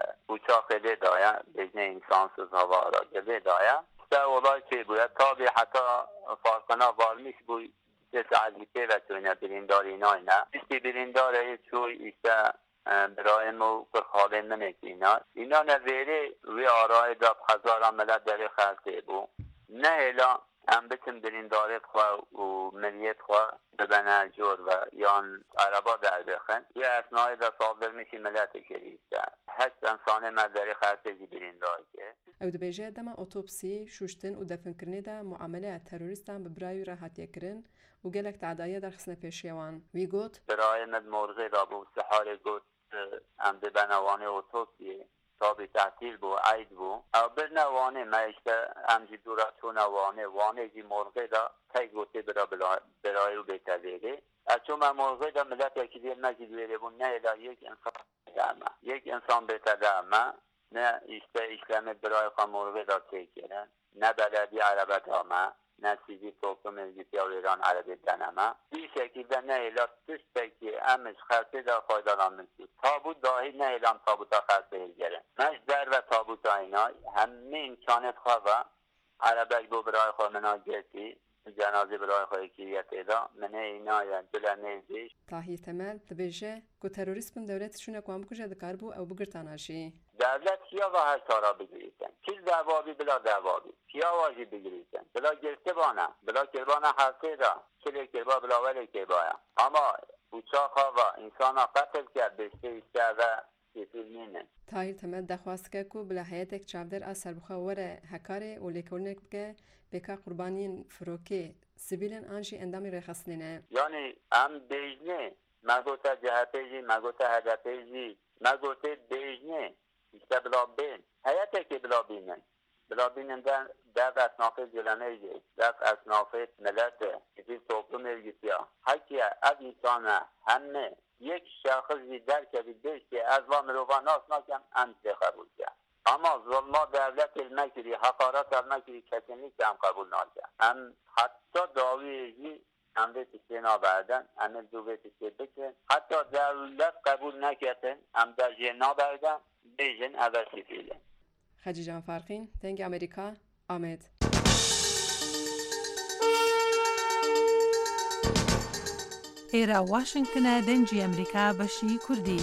uçaxê lê daye bêjnê însansız hava aracı daye te olay çê bûye tabi heta farkına varmış bu cesazlikê ve tune bilindarî nayne işte bilindarê çû işte birayên û qirxalên min îna îna ne vêrê wê arayê da hezara millet derê xelkê bû nehêla em biçin bilindarê xwe û milliyet xwe bibene jor ve yan araba derbixin wê esnayê da saldırmışî milletê kirî işte heşt insanê me derê xelkê jî bilindar kir. Ew dibêje dema otopsiyê, şûştin û definkirinê de muameleya terorîstan bi birayî re hatiye kirin û gelek tedayiye derxistine pêşiya wan. Wî got birayê me morxê da bû siharê got em dibene wanê otopsiyê tabî tehtil bû eyd bû ew birne wanê me işte em jî dûra çûna wanê jî morxê da tey gotê bira birayî û bêtevêrê ev çûme morxê da milletekî dê me jî wêrê bûn nehêla yek insan deme yek insan bête deme ne işte işlemi birayı kamurve da çekilen ne belediye araba dame نسیجی توپل ملگیتی و ایران عربی دنما این شکیده نه ایلا تشته که امش خرسه دا فایدالان منسی تابوت داهی نه ایلام تابوتا خرسه گره مش در و تابوتا اینا همه امکانت خواه عربک بو برای خواه مناجرتی جنازه برای خواهی کریت ایدا منه اینا یا دلنه زیش طاهی تمل دبیجه که تروریسم دولتشون اقوام کجا دکار بو او بگرتاناشی دولت کیا و هر تارا بگیریتن چیز دوابی بلا دوابی کیا واجی بگیریتن بلا گرفته بانا بلا کربانا حرفه دا کلی کربا بلا ولی کربایا اما اوچاقا و انسانا قتل کرد بشته ایسته و طاهر تمل دخواست که کو بلا حیاتک چاودر از سربخوا وره هکاره و لیکورنک که بکا قربانین فروکی سیویلن آنجی اندامی رخصنینه یعنی ام بیجنه مگوتا جهتیجی مگوتا هدفیجی مگوتا بیجنه ایسته بلا بین حیاتک بلا بینن بلا بینن دف اصنافه جلمه دف اصنافه ملت کسی توپلوم الگیتیا حکی از انسان همه یک شخصی درک بیدش که از و مروفا ناس نکم انت قبول کرد اما ظلما دولت المکری حقارت المکری کسینی که هم قبول نکرد هم حتی داویجی هم به تسلینا بردن هم دو به تسلی بکن حتی دولت قبول نکردن هم در جنا بردن بیجن اول سفیلن خجی جان فرقین دنگ امریکا آمد ئێرە واشنگتنە دەنجی ئەمریکا بەشی کوردی.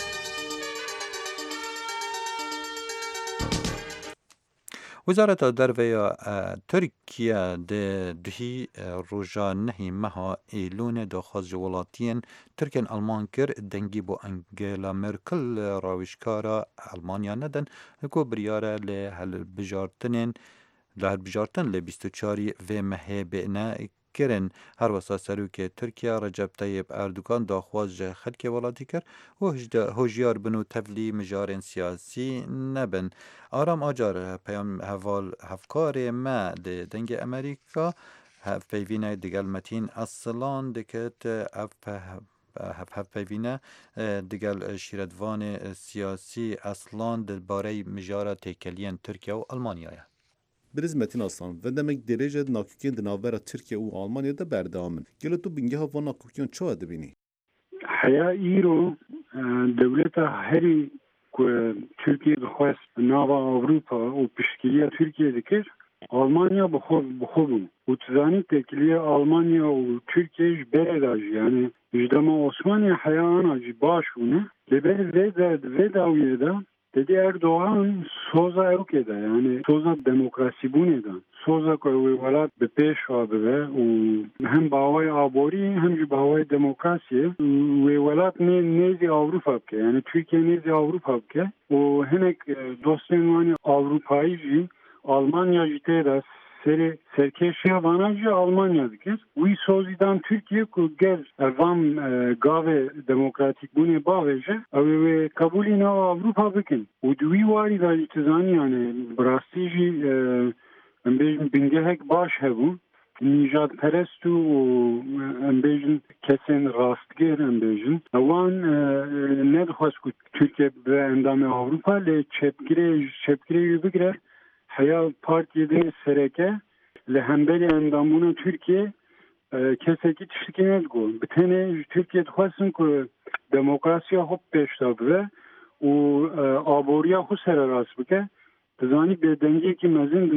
وزارت درویا ترکیه ده دهی روژا نهی مها ایلون داخواست جولاتین ترکن آلمان کر دنگی با انگلا مرکل راویشکارا آلمانیا ندن کو بریاره لهل بجارتن ل 24 و مه بینه کرن هر وسا سروک ترکیه رجب طیب اردوغان داخواست خلک ولاتی کرد و هوشیار بنو تفلی مجارن سیاسی نبن آرام آجار پیام حوال هفکار ما دنگ امریکا پیوینه دگل متین اصلان دکت پیوینه دگل شیردوان سیاسی اصلان درباره مجاره تکلین ترکیه و آلمانیا برزمتین aslan ve demek derece nakukên di navbera Tirkiye û Almanya'da berdamin. Gelo tu bingeha van nakukên çawa dibînî? Heya îro devleta herî ku Tirkiye dixwest nava Avrupa û piştgiriya Tirkiye dikir, Almanya bixwe bû. û tu zanî tekiliya Almanya û Tirkiye ji berê da jî yani ji dema Osmaniye heya ana jî baş bûne. Li ber vê dawiyê de dedi Erdoğan soza evkeda yani soza demokrasi buneda soza koy velat be peşva be u hem bavay abori hem ji bavay demokrasi ve velat nezi Avrupa ke yani Türkiye nezi Avrupa ke o henek dostlarını Avrupa'yı Almanya jiteda serkeşiya vanajı Almanya dikir. Uy sozidan Türkiye ku gel evam gave demokratik bune baveje ve kabulina Avrupa bikin. Udwi wari da itizani yani brastiji bingehek baş hebu. Nijat perestu embejin kesen rastger embejin. Avan ne dixwaz ku Türkiye ve endame Avrupa le çepkire bigre Heya partiyede sereke le hembeli endamuna Türkiye keseki tişkinet go. Bitene Türkiye dixwastin ku demokrasiya hop peşta be û aboriya xwe sereras bike. Dizanî bêdengiyê ki mezin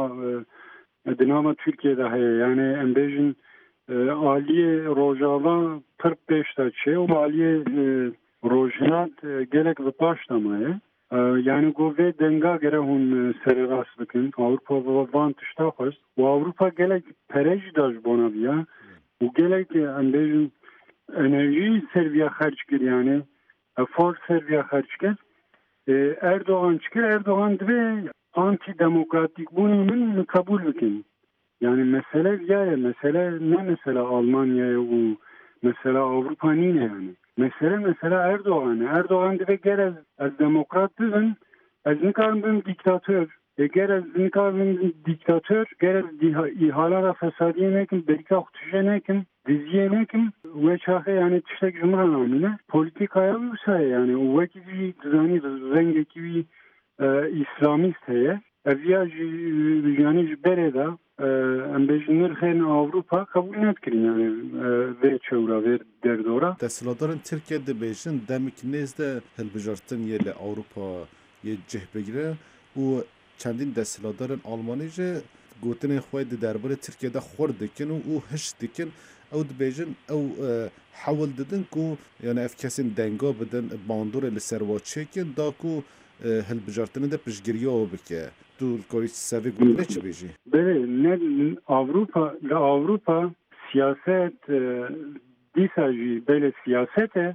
dinava Türkiye'de heye. Yani embejin aliye rojava pir peşta çe û aliye rojhinat gelek vi paş da maye. Yani gove denga gere hun sereras bikin Avrupa van tişta xwest û Avrupa gelek perej da ji bona viya û gelek embejin enerji serviya xerç kir yani efor serviya xerç kir Erdoğan çıkır Erdoğan dibe anti demokratik bunu min kabul bikin yani mesele mesele ne mesela Almanya'ya û mesela Avrupa nine yani Mesela Erdoğan dibe gerez az demokrat bibin az nikarim bim diktatör gerez nikarim bim diktatör gerez ihalara fesadiye nekim belki aktüşe nekim diziye nekim ve çahe yani tiştek cumhur namine politikaya uysa yani ve ki zani rengi gibi İslamist heye evya yani bereda ام بیژن نرخین اوروپا قبول نکردین یعنی وی چورا وی دردورا دستلادارن ترکیه دبیجن دمک نزده هلبجارتن یه لأوروپا یه جه بگیره و چندین دستلادارن آلمانی جه گوتن خواهد درباره ترکیه ده خورد دکن و هش دکن او دبیجن او حول ددن کو یعنی اف کسین دنگا بدن باندور لسرواچه کن دا کو هلبجارتن ده پشگیری او بکه تو کوریش سوی گونه چی بیجی؟ بله نه اوروپا سیاست دیساجی بله سیاسته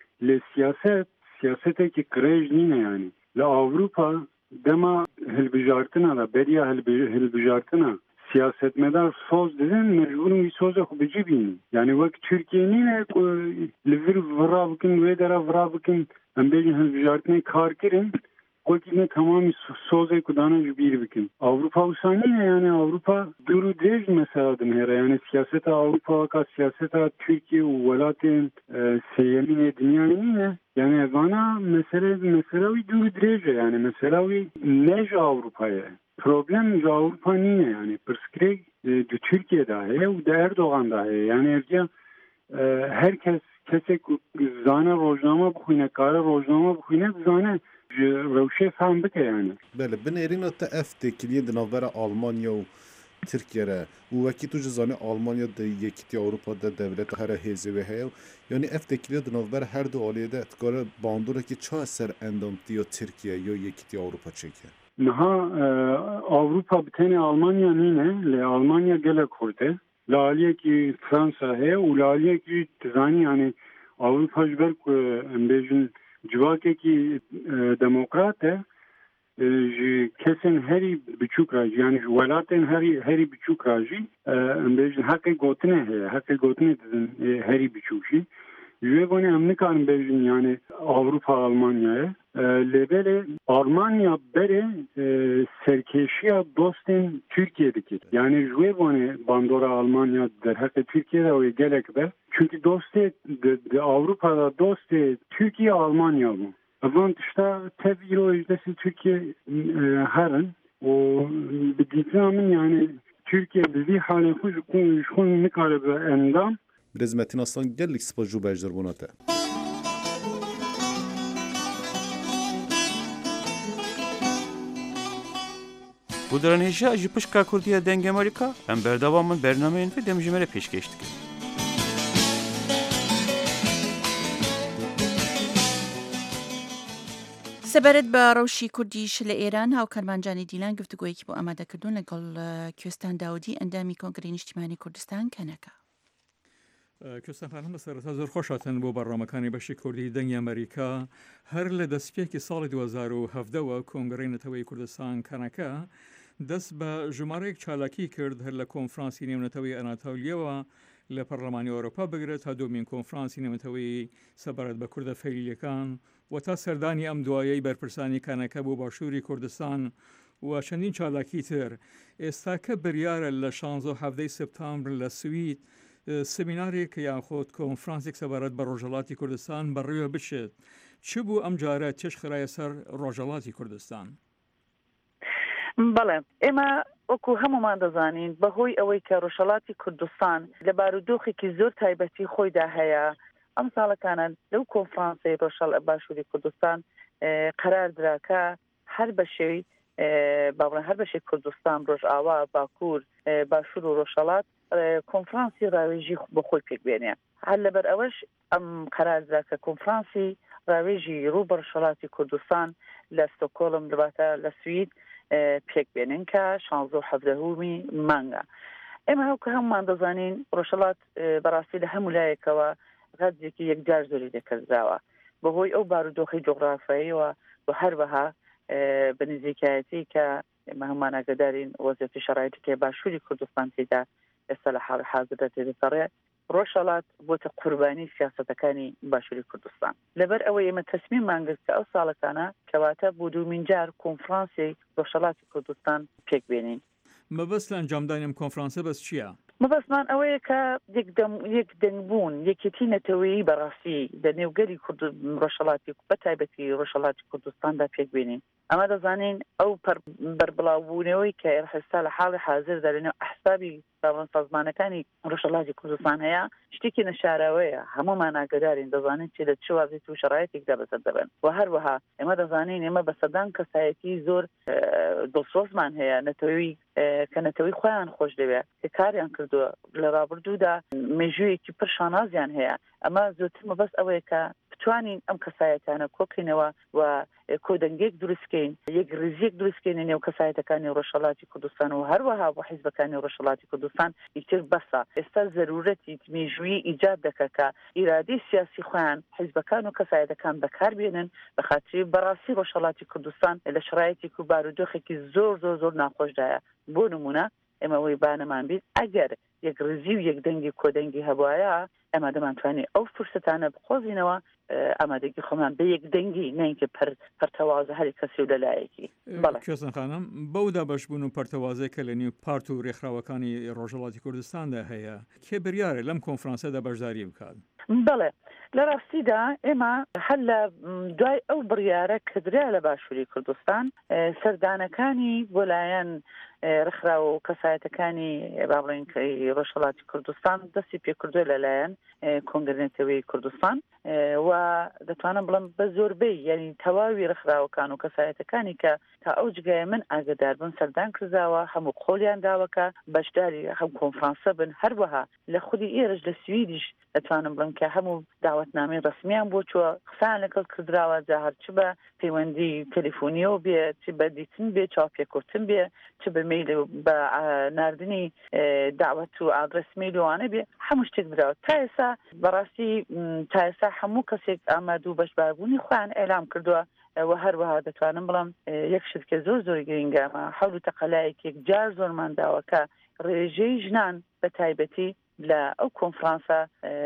سیاسته که کریج نینه یعنی لأوروپا دما هلبجارتنا دا بریا هلبجارتنا سیاست مدار سوز دزن مجبورم bir sözü bıcı binin. Yani vak Türkiye'nin livir vara bakın ve dara vara bakın. Ben belki hılbijartını kar kirin. Koyki tamamı sözü kudana bir bakın. Avrupa usani yani Avrupa duru değil mesela demir. Yani siyasete Avrupa ka siyasete Türkiye velatın seyemin dünyanın yani bana mesele duru değil yani mesela ne Avrupa'ya. Problem Avrupa niye yani? Pırskırek Türkiye'de ve de Erdoğan'da yani herkes kesek zane rojnama bukuyne, kara rojnama bukuyne zane روشه فهم بکه یعنی بله بنیرین تا افتکلیه دنابر آلمانیا و ترکیه را و وکی تو جزانه آلمانیا ده یکیتی اروپا ده دولت هر هیزه و هیو یعنی افتکلیه دنابر هر دو آلیه ده اتکاره باندوره که چه اثر اندامتی یا ترکیه یا یکیتی اروپا چکه نها Avrupa biteni Almanya nine le Almanya gele kurte laliye ki Fransa he u laliye ki tizani yani Avrupa jber embejin civake ki demokrate kesin heri biçuk raji yani velaten heri biçuk raji embejin hakkı gotine dizin heri biçukşi Yüvegone emnikan bejin yani Avrupa Almanya'ya lebele Almanya bere serkeşiya dostin Türkiye'deki yani Yüvegone bandora Almanya der hatta Türkiye'de o gelek be çünkü dosti Avrupa'da dosti Türkiye Almanya bu. Avant işte tabii o yüzdesi Türkiye herın o bir yani Türkiye bizi hale kuşkun ne kadar endam برزمتین اصلا گلیک سپاجو بجدر بوناته بودرانهجا جی پشکا کردیه دنگ امریکا ام بردوامن برنامه این فیدم جمره پیش گشتک سەبارەت بە ڕەوشی کوردیش لە ئێران هاوکارمانجانی دیلان گفتوگویەکی بۆ ئامادەکردوون لەگەڵ کوێستان داودی ئەندامی کۆنگرەی نیشتیمانی کوردستان کەنەکە کوێستانخانە بە سەرەتا زۆر خۆشاتن بۆ بەڕامەکانی بەشی کوردی دەنگی ئەمریکا هەر لە دەستپێکی ساڵی 2017ەوە کۆنگرەی نەتەوەی کوردستان کەنەکە دەست بە ژمارەیەک چالاکی کرد هەر لە کۆنفرانسی نێونەتەوەی ئەناتۆلیەوە لە پەرلەمانی ئەوروپا بگرێت تا دومین کۆنفرانسی نێونەتەوەی سەبارەت بە کوردە فەیلیەکان و تا سەردانی ئەم دوایەی بەرپرسانی کانەکە بۆ باشووری کوردستان و چەندین چالاکی تر ئێستاکە بریارە لە 16 سپتامبر لە سوید سمینارێک یاخۆت کۆنفرانسێک سەبارەت بە ڕۆژهەڵاتی کوردستان بەڕێوە بچێت چ بوو ئەم جارە تێش خرایە سەر ڕۆژهەڵاتی کوردستان بەڵێ ئێمە وەکو هەمومان دەزانین بەهۆی ئەوەی کە ڕۆژهەڵاتی کوردستان لە بارودۆخێکی زۆر تایبەتی خۆیدا هەیە ئەم ساڵەکانە لەو کۆنفرانسی ڕۆژهەڵ باشووری کوردستان قەرار دراکە هەر بەشێوی باڵێن هەر بەشێک کوردستان ڕۆژئاوا باکوور باشوور و ڕۆژهەڵات کۆنفرانسی ڕاوێژی بۆ خۆی پێکبێنێ هەر لەبەر ئەوەش ئەم قەرار دراکە کۆنفرانسی ڕاوێژی ڕوو بە ڕۆژهەڵاتی کوردستان لە ستۆکۆڵم دەباتە لە سوید پێکبێنن کە 16 مانگە ئێمە هەوکە هەمومان دەزانین ڕۆژهەڵات بەڕاستی لە هەموو لایەکەوە غەرزێکی یەکجار زۆری دەکەزراوە بەهۆی ئەو بارودۆخی جۆغرافیاییەوە و هەروەها بە نزیکایەتی کە ئێمە هەمومان ئاگادارین وەزعەتی شەرایطی کە باشووری کوردستان تێدا ئێستا لە حاڵی حاضردا تێدەگەڕێت ڕۆژهەڵات بۆتە قوربانی سیاسەتەکانی باشووری کوردستان لەبەر ئەوەی ئێمە تەسمیممان گرت کە ئەو ساڵەکانە کەواتە بۆ دوومین جار کۆنفرانسی ڕۆژهەڵاتی کوردستان پێکبێنین مەبەست لە ئەنجامدانی ئەم کۆنفرانسە بەس چییە؟ مەبەستمان ئەوەیە کە یەک دەنگبوون یەکێتی نەتەوەیی بەڕاستی لە نێوگەری ڕۆژهەڵاتی بە تایبەتی ڕۆژهەڵاتی کوردستاندا پێک بینین ئەمە دەزانین ئەو بەربڵاوبوونەوەی کە ئێستا لە حاڵی حاضردا لەنێو ئەحسابی سازمانەکانی ڕۆژهەڵاتی کوردستان هەیە شتێکی نەشاراوەیە هەمومان ئاگادارین دەزانین چی لە چ وازێت و شەڕایەتێکدا بەسەر دەبن و هەروەها ئێمە دەزانین ئێمە بە سەدان کەسایەتی زۆر دڵسۆزمان هەیە نەتەوەی کە نەتەوەی خۆیان خۆش دەوێت کە کاریان کردووە لە ڕابردوودا مێژوویەکی پڕ شانازیان هەیە ئەمە زۆرتر مەبەست ئەوەیە کە بتوانین ئەم کەسایەتانە کۆکەینەوە و کۆدەنگێک دروستکەین یەک ڕێزیەک دروستکەین نێو کەسایەتەکانی ڕۆژهەڵاتی کوردستان و هەروەها بۆ حیزبەکانی ڕۆژهەڵاتی کوردستان ئیتر بەسە ئێستا زەرورەتی مێژووی ئیجاد دەکە کە ئیرادەی سیاسی خۆیان حیزبەکان و کەسایەتەکان بەکاربێنن بە خاطری بەڕاستی ڕۆژهەڵاتی کوردستان لە شرایەتێک و بارودۆخێکی زۆر ناخۆشدایە بۆ نمونە ئێمە ئەوەی بانەمان بیت ئەگەر یەک ڕزی و یەک دەنگی کۆدەنگی هەبوایە ئەمە دەمانتوانێت ئەو فرسەتانە بخۆزینەوە ئامادەگی خۆمان بە یەک دەنگی نەینکە پەرتەوازە هەری کەسی و لەلایەکی کێسن خانم بەودا بەشبوون و پەرتەوازەی کە لە نێو پارت و ڕێکخراوەکانی ڕۆژهەڵاتی کوردستاندا هەیە کێ بریارە لەم کۆنفرانسەدا بەشداری بکات بەڵێ لە ڕاستیدا ئێمە هەر لە دوای ئەو بڕیارە کردرا لە باشووری کوردستان سەردانەکانی بۆ لایەن ڕخراوە و کەسایەتەکانی باڵێنکەی ڕۆژهەڵاتی کوردستان دەستی پێکردووە لەلایەن کۆنگرێتەوەی کوردستان و دەتوانم بڵم بە زۆربەی یعنی تەواوی ڕخراوەکان و کەسایەتەکانی کە تا ئەو جگایە من ئاگدار بن سەردان کرداوە هەموو قۆڵیان داوەکە بەشداری هەم کۆنفرانسە بن هەروەها لە خودی ئێرش لە سویدیش دەتوانم بڵم کە هەموو داوەتنامەی ڕسمیان بۆ چووە قسان لەگەڵ کردراوە جا هەرچ بە پەیوەندی تەلیفۆنیەوە بێ چ بە دیتن بێ چاوپێکوتن بێ چ بە میل بە ناردنی داوەت و ئادرس میلوانە بێ هەموو شتێک براوە تا ئێستا بەڕاستی تا ئێستا هەموو کەسێک ئامادە و بەشباربوونی خۆیان ئێلام کردووە و هەروەها دەتوانم بڵم یەک شتکە زۆر گرنگامە هەوڵ و تەقەلایەکێک جار زۆرمان داوەکە ڕێژەی ژنان بە تایبەتی لە ئەو کۆنفرانسە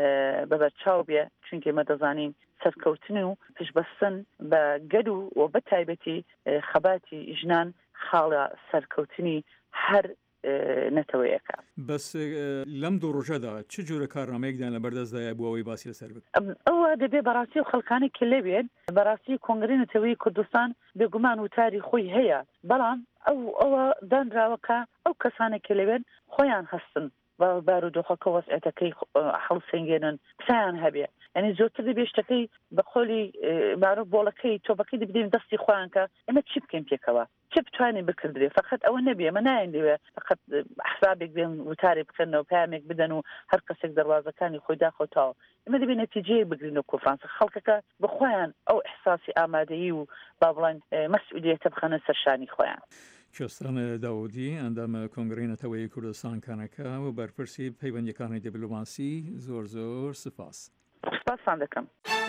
بەبەرچاو بێ چونکە ئێمە دەزانین سەرکەوتن و پشبەستن بە گەل و بە تایبەتی خەباتی ژنان خاڵە سەرکەوتنی هەر نەتەوەیەکە بەس لەم دوو ڕۆژەدا چ جۆرە کارنامەیەکدان لە بەردەستدایە بۆ ئەوەی باسی لەسەر بکە ئەوە دەبێ بەڕاستی و خەڵکانی کە لەوێن بەڕاستی کۆنگرەی نەتەوەی کوردستان بێگومان وتاری خۆی هەیە بەڵام ئەوە دانراوەکە ئەو کەسانێک کە لەوێن خۆیان هەستن بارودۆخەکە وەسعەتەکەی هەڵسەنگێنن قسەیان هەبێ یعنی زۆرتر دەبێ شتەکەی بە خۆلی بارۆ بۆڵەکەی تۆپەکەی دەبدەین دەستی خۆیان کە ئێمە چی بکەین پێکەوە چه بتوانین بکردرێ فقط ئەوە نەبێ ئەمە نایەن لەوێ فقط حسابێک بێن وتارێک بکەنەوە پامێک بدەن و هەر کەسێک دەواازەکانی خۆی داخۆتاوە ئێمە دەبێ نەتیجەیە بگرینەوە کۆنفرانسە خەڵکەکە بخۆیان ئەو ئەحساسی ئامادەیی و با بڵێن مەسئولیەتە بخەنە سەرشانی خۆیان کوێستان داودی ئەندامە کۆنگرەی نەتەوەی کوردستان کانەکە و بەرپرسی پەیوەندیەکانی دیپلۆماسی زۆر سپاس سپاسان دەکەم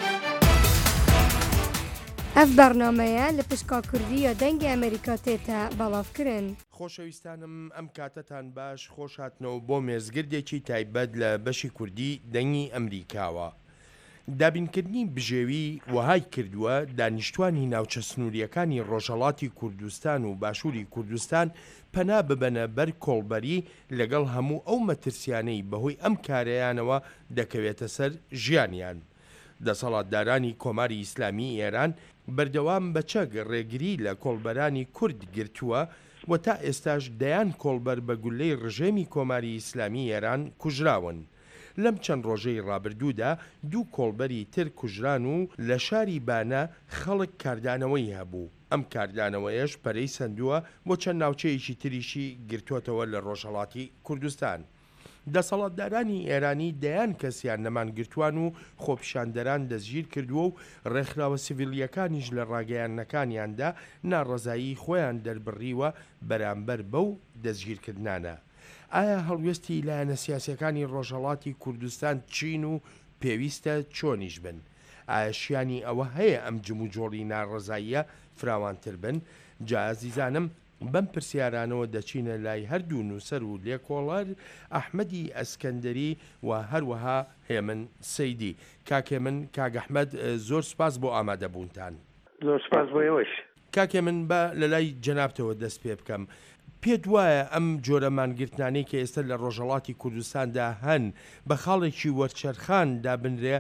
ئەف بەرنامەیە لە پشکا کوردی یا دەنگی ئەمریکا تێتە بەڵاوکردن خۆشەویستانم ئەم کاتەتان باش خۆش هاتنەوە بۆ مێزگردێکی تایبەت لە بەشی کوردی دەنگی ئەمریکاوە دابینکردنی بژێوی وهای کردووە دانیشتوانی ناوچە سنووریەکانی ڕۆژهەڵاتی کوردستان و باشووری کوردستان پەنا ببەنە بەر کۆڵبەری لەگەڵ هەموو ئەو مەترسیانەی بەهۆی ئەم کارەیانەوە دەکەوێتە سەر ژیانیان دەسەڵاتدارانی کۆماری ئیسلامی ئێران بەردەوام بە چەک ڕێگری لە کۆڵبەرانی کورد گرتووە و تا ئێستاش دەیان کۆڵبەر بە گولەی ڕژێمی کۆماری ئیسلامی ئێران کوژراون لەم چەند ڕۆژەی ڕابردوودا دوو کۆڵبەری تر کوژران و لە شاری بانە خەڵک کاردانەوەی هەبوو ئەم کاردانەوەیەش پەرەی سندووە بۆ چەند ناوچەیەکی تریشی گرتووەتەوە لە ڕۆژهەڵاتی کوردستان دەسەڵاتدارانی ئێرانی دەیان کەسیان نەمانگرتوان و خۆپیشاندەران دەستگیر کردووە و ڕێکخراوە سیڤیلیەکانیش لە ڕاگەیانەکانیاندا ناڕەزایی خۆیان دەربڕیوە بەرامبەر بەو دەستگیرکردانە ئایا هەڵوێستی لایەنە سیاسیەکانی ڕۆژهەڵاتی کوردستان چین و پێویستە چۆنیش بن ئایا شیانی ئەوە هەیە ئەم جم و جۆڵی ناڕەزاییە فراوانتر بن جازیزانم بەم پرسیارانەوە دەچینە لای هەردوو نووسەر و لێکۆڵەر ئەحمەدی ئەسکەندەری و هەروەها هێمن سەیدی کاکێ من کاگەحمەد زۆر سپاس بۆ ئامادەبوونتان زۆر سپاس بۆ ئێوەش کاکێ من بە لە لای جەنابتەوە دەست پێ بکەم پێت وایە ئەم جۆرە مانگرتنانەی کە ئێستا لە ڕۆژهەڵاتی کوردستاندا هەن بە خاڵێکی وەرچەرخان دابنرێ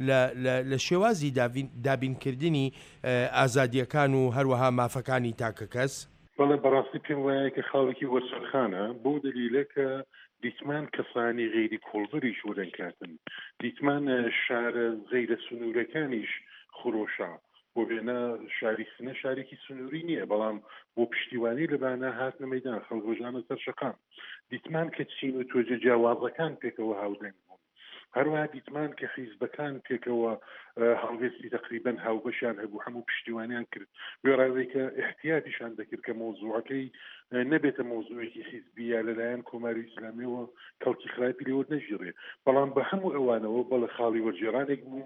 لە شێوازی دابینکردنی ئازادیەکان و هەروەها مافەکانی تاکە کەس؟ بەڵێ بەڕاستی پێم وایە کە خاڵێکی وەرچەرخانە بۆ دلیلە کە دیتمان کەسانی غێری کۆڵبەریش وەرەنکاتن، دیتمان شارە غەیرە سنوورەکانیش خۆشە بۆ وێنە شاری سنە شارێکی سنووری نییە، بەڵام بۆ پشتیوانی لەبانە هاتنە مەیدان خەڵکۆژانە سەرشەقام. دیتمان کە چین و تۆجە جیاوازەکان پێکەوە هاودەنگ بوون، هەروەها دیتمان کە حیزبەکان پێکەوە هەڵوێستی تقریبەن هاوبەشیان هەبوو، هەموو پشتیوانیان کرد وێڕاوەی کە احتیاطیشان دەکرد کە مۆزوعەکەی نەبێتە مۆزوعێکی حیزبی یا لەلایەن کۆماری ئیسلامیەوە کەڵکی خراپی لێوە نەژیڕێ، بەڵام بە هەموو ئەوانەوە بەڵە خاڵی وەرجێرانێک بوو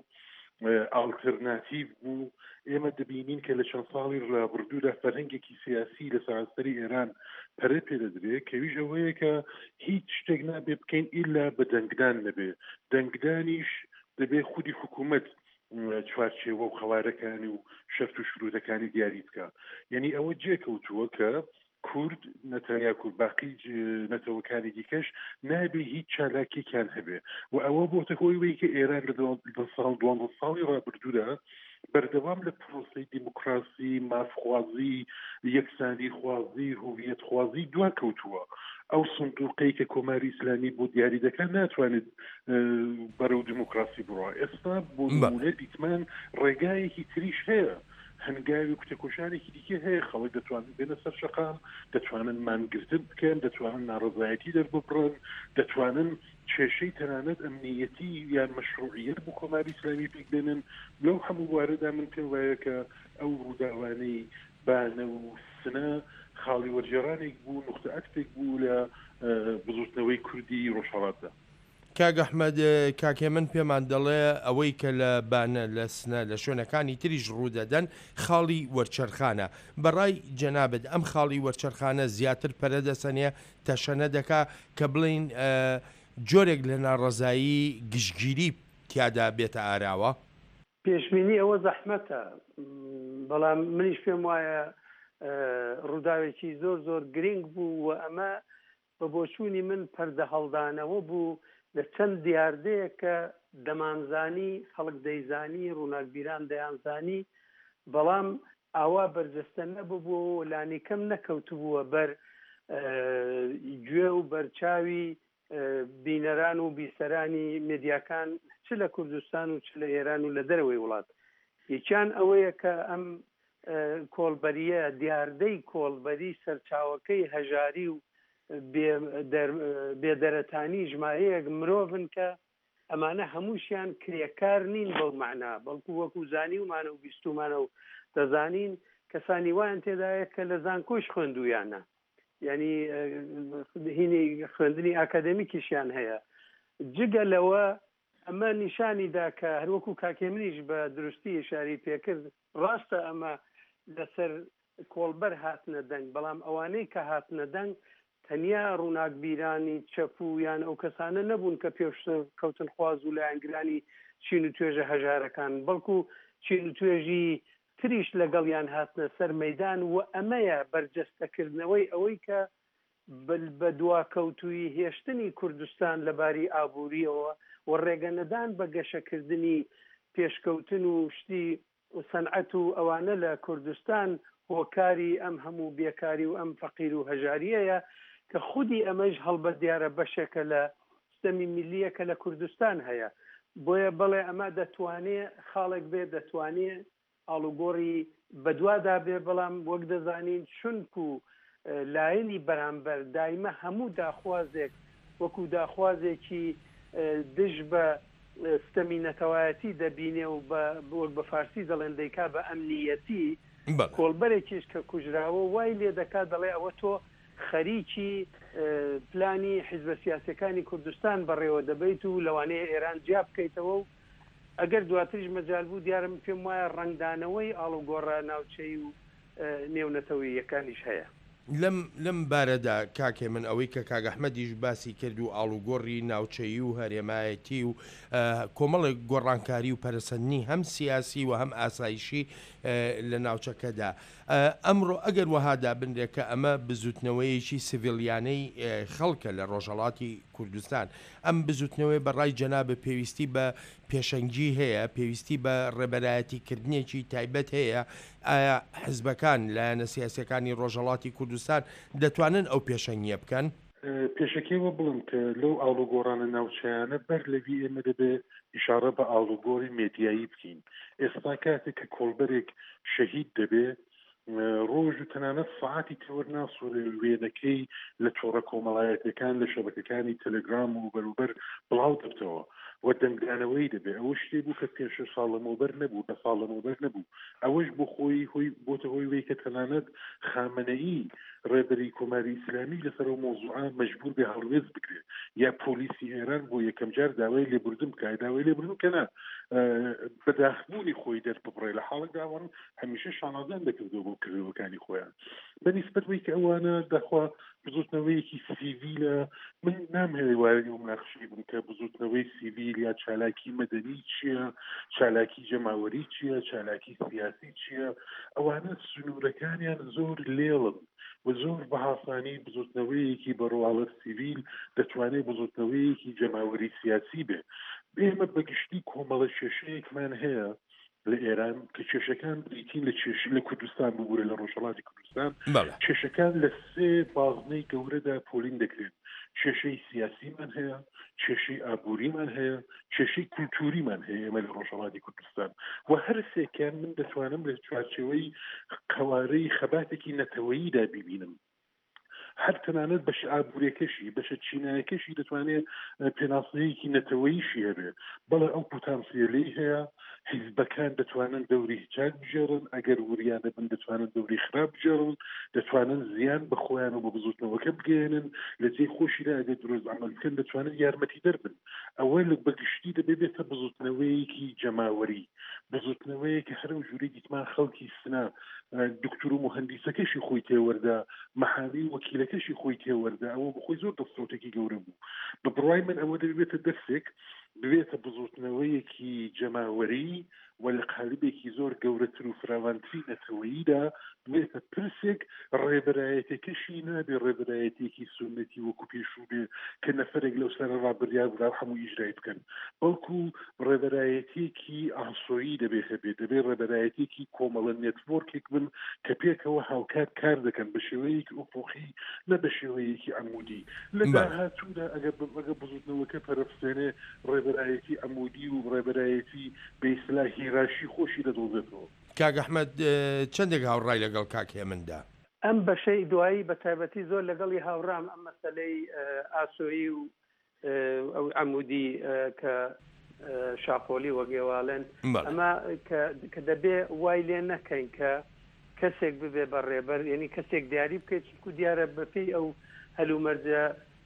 ئالترناتیڤ بوو. ئێمە دەبینین کە لە چەند ساڵی ڕابردوودا فەرهەنگێکی سیاسی لە سەرانسەری ئێران پەرە پێدەدرێت کەویش ئەوەیە کە هیچ شتێک نابێ بکەین ئیلا بە دەنگدان نەبێ، دەنگدانیش دەبێ خودی حکوومەت چوارچێوە و خەوارەکانی و شەفت و شروعەکانی دیاری بکە. یعنی ئەوە جێکەوتووە کە کورد نەتەنیا کورباقی نەتەوەکانی دیکەش نابێ هیچ چالاکییان هەبێ و ئەوە بۆتە هۆی وەی کە ئێران لە ساڵ 12 ساڵی ڕابردوودا بەردەوام لە پرۆسی دیموکراسی، مافخوازی، یەکسانی خوازی، هویەت خوازی دوا کەوتووە. ئەو سندوقەی کە کۆماری ئیسلامی بۆ دیاری دەکات ناتوانێت بەرەو دیموکراسی بڕوا. ئێستا بۆ نمونە دیتمان ڕێگایەکی تریش هەیە، هەنگاوی کوتەکۆشانێکی دیکە هەیە، خەڵک دەتوانن بێنە سەر شەقام، دەتوانن مانگرتن بکەن، دەتوانن ناڕزایەتی دەرببڕن، دەتوانن کێشەی تەنانەت ئەمنیەتی یان مەشروعیەت بۆ کۆماری ئیسلامی پێک بێنن. لەو هەموو وارەدا من پێم وایە کە ئەو ڕووداوانەی بانە و سنە خاڵی وەرجێرانێک بوو، نقطە عەتفێک بوو لە بزوتنەوەی کوردی ڕۆژهەڵاتدا. کاک ئەحمەد، کاکێ من پێمان دەڵێ ئەوەی کە لە بانە لە سنە لە شوێنەکانی تریش ڕوودەدەن خاڵی وەرچەرخانە. بەڕای جەنابەت ئەم خاڵی وەرچەرخانە زیاتر پەرە دەسەنێ تەشەنە دەکا کە بڵین جۆرێک لە ناڕەزایی گشتگیری تیادا بێتە ئاراوە؟ پێشبینی ئەوە زەحمەتە، بەڵام منیش پێم وایە ڕووداوێکی زۆر زۆر گرنگ بوو و ئەمە بە بۆچوونی من پەردە هەڵدانەوە بوو لە چەند دیاردەیە کە دەمانزانی خەڵک دەیزانی، ڕووناکبیران دەیانزانی، بەڵام ئاوا بەرجەستە نەبوو، لانی کەم نەکەوتبووە بەر گوێ و بەرچاوی بینەران و بیسەرانی مێدیاکان چ لە کوردستان و چ لە ئێران و لە دەرەوەی وڵات. یەکیان ئەوەیە کە ئەم کۆڵبەریە دیاردەی کۆڵبەری سەرچاوەکەی هەژاری و بێدەرەتانی ژمارەیەک مرۆڤن کە ئەمانە هەمووشیان کرێکار نین بەو معنا، بەڵکو وەکو زانی ومانە و بیستومانە و دەزانین کەسانی وایان تێدایە کە لە زانکۆش خوێندویانە، یعنی هینی خوێندنی ئاکادمیکیشیان هەیە. جگە لەوە ئەمە نیشانیدا کە هەروەکو کاکێ منیش بە دروستی ئشاری پێکرد، ڕاستە ئەمە لەسەر کۆڵبەر هاتنە دەنگ، بەڵام ئەوانەی کە هاتنە دەنگ تەنیا ڕووناکبیرانی چەپویان ئەو کەسانە نەبوون کە پێش کەوتن خواز و لایەنگرانی چین و توێژە هەژارەکان، بەڵکو چین و توێژی تریش لەگەڵیان هاتنە سەر مەیدان و ئەمەیە بەرجەستەکردنەوەی ئەوەی کە بە دواکەوتوی هێشتنی کوردستان لە باری ئابووریەوە و ڕێگەنەدان بە گەشەکردنی پێشکەوتن و شتی سەنعەت و ئەوانە لە کوردستان هۆکاری ئەم هەموو بێکاری و ئەم فەقیر و هەژاریەیە کە خودی ئەمەش هەڵبەت دیارە بەشێکە لە سیستەمی میلیەکە لە کوردستان هەیە. بۆیە بڵێ ئەمە دەتوانێت خاڵێک بێ، دەتوانێت ئاڵوگۆڕی بەدوادا بێ، بەڵام وەک دەزانین چونکو لایەنی بەرامبەر دایمە هەموو داخوازێک وەکو داخوازێکی دژ بە ستەمی نەتەوایەتی دەبینێ و وەک بە فارسی دەڵێن دەیکا بە ئەمنیەتی، کۆڵبەرێکیش کە کوژراوە وای لێ دەکات دەڵێ ئەوە تۆ خەریکی پلانی حیزبە سیاسەکانی کوردستان بەڕێوە دەبیت و لەوانەیە ئێران جیا بکەیتەوە و ئەگەر دواتریش مەجال بوو دیارم پێم وایە ڕنگدانەوەی ئاڵوگۆڕە ناوچەی و نێونەتەوەییەکانیش هەیە. لەم بارەدا کاکێ من ئەوەی کە کاک ئەحمەدیش باسی کرد و ئاڵوگۆڕی ناوچەیی و هەرێمایەتی و کۆمەڵێک گۆڕانکاری و پەرسەندنی هەم سیاسی و هەم ئاسایشی لە ناوچەکەدا ئەمڕۆ ئەگەر وەهادا بنرێکە ئەمە بزوتنەوەیەکی سڤیلیانەی خەڵکە لە ڕۆژهەڵاتی کوردستان ئەم بزوتنەوەی بەڕای جەنابە پێویستی بە پێشەنگی هەیە پێویستی بە ڕێبەرایەتیکردنێکی تایبەت هەیە ئایا حزبەکان لایەنە سیاسەکانی ڕۆژهەڵاتی کوردستان دەتوانن ئەو پێشەنگیە بکەن؟ پێشەکەیەوە بڵم کە لەو ئاڵوگۆڕانە ناوچیانە بەر لەوی ئێمە دەبێ ئیشارە بە ئاڵوگۆڕی مێدیایی بکەین ئێستا کاتێک کە کۆڵبەرێک شەهید دەبێ ڕۆژ و تەنانەت سعاتی تێوەرناسوورێ وێنەکەی لە چۆڕە کۆمەڵایەتەکان لە شەبکەکانی تەلەگرام و بەروبەر بڵاو دەبتەوە و دەنگدانەوەی دەبێ ئەوە شتێ بوو کە 5 ساڵ لەمەوبەر نەبوو 10 ساڵ لەمەوبەر نەبوو ئەوەش بۆ خۆی بۆتە هۆی وەی کە تەنانەت خامنەئی ڕێبەری کۆماری ئیسلامی لەسەر مۆزوعان مەجبور بێ هەڵوێز بکرێت یا پۆلیسی ئێران بۆ یەکەم جار داوای لێبوردن بکە داوای لێبوردن کەنا بەداخبوونی خۆی دەربڕێ لە حاڵک داوەڕ هەمیشە شانازان دەکردەوە بۆ کردەوەکانی خۆیان بەنسبەت وەی کە ئەوانە دەخوا بزوتنەوەیەکی سیڤیلە من نامهێڵی وارەی و مناقشەی بم کە بزوتنەوەی سیڤیل یا چالاکی مەدەنی چییە چالاکی جەماوەری چییە چالاکی سیاسی چییە ئەوانە سنوورەکانیان زۆر لێڵن و زۆر بە هاسانی بزوتنەوەیەکی بەڕواڵەت سیڤیل دەتوانێت بزوتنەوەیەکی جەماوەری سیاسی بێ ئێمە بەگشتی کۆمەڵە کێشەیەکمان هەیە لە ئێران کە کێشەکان بریتین لە کوردستان ببوورە لە ڕۆژهەڵاتی کوردستان کێشەکان لە 3 بازنەی گەورەدا پۆلین دەکرێن کێشەی سیاسیمان هەیە کێشەی ئابووریمان هەیە کێشەی کولتوریمان هەیە ئێمە لە ڕۆژهەڵاتی کوردستان و هەر سێکیان من دەتوانم لە چوارچێوەی قەوارەی خەباتێکی نەتەوەییدا ببینم هەر تەنانەت بەش ئابوووریەکەشی بەشە چینایەکەشی دەتوانێت پێناسەیەکی نەتەوەییشی هەبێ بەڵێ ئەو پۆتانسیێلەی هەیە حیزبەکان دەتوانن دەوری هیچات بژێڕن ئەگەر وریان دەبن دەتوانن دەوری خراپ بژێڕن دەتوانن زیان بە خۆیان و بە بزوتنەوەکە بگەێنن لە جێی خۆشیدا ئەگەر درۆست عمل بکەن دەتوانن یارمەتی دەربن ئەوە لە بەگشتی دەبێتە بزوتنەوەیەکی جەماوەری بزوتنەوەیەکە هەر ژووری دیتمان خەڵکی سنا دکتور و مهندسەکەشی خۆی تێوەردا مەحامی وەکیلەکەشی خۆی تێوەردا ئەوە بخۆی زۆر دەستۆتێکی گەورە بوو بە بڕای من ئەوە دەبێتە دەستێک بوێتە بزوتنەوەیەکی جەماوەری و لە قالبێکی زۆر گەورەتر و فراوانتری نەتەوەییدا بوێتە پرسێک ڕێبەرایەتێکەشی نابێ ڕێبەرایەتێکی سنەتی وەکو پێشوو بێ کە نەفرێک لەو سەرە ڕابردیار بگار هەموو ئیژرای بکەن بەڵکو ڕێبەرایەتێکی ئاسۆیی دەبێت هەبێت دەبێت ڕێبەرایەتێکی کۆمەڵە نێتوۆرکێک بن کە پێکەوە هاوکات کار دەکەن بە شێوەیەکی ئوفۆقی نە بە شێوەیەکی عەمودی لە داهاتوودا ئەگەر بزوتنەوەکە پەرەفسێنێ ڕێبەرایەتی عەمودی و ڕێبەرایەتی بە ئیسلاحی راشی خۆشی دەدۆزێتەوە کاک ئەحمەد چەندێک هاوڕای لەگەڵ کاک هێمندا ئەم بەشەی دوایی بە تایبەتی زۆر لەگەڵی هاوڕام ئەم مەسەلەی ئاسۆیی و ئەو عەمودی کە شاپۆلی وەگێواڵێن ئەمە کە دەبێ وای لێ نەکەین کە کەسێک ببێ بە ڕێبەر یعنی کەسێک دیاری بکەیت چونکو دیارە بەپێی ئەو هەلومەرجە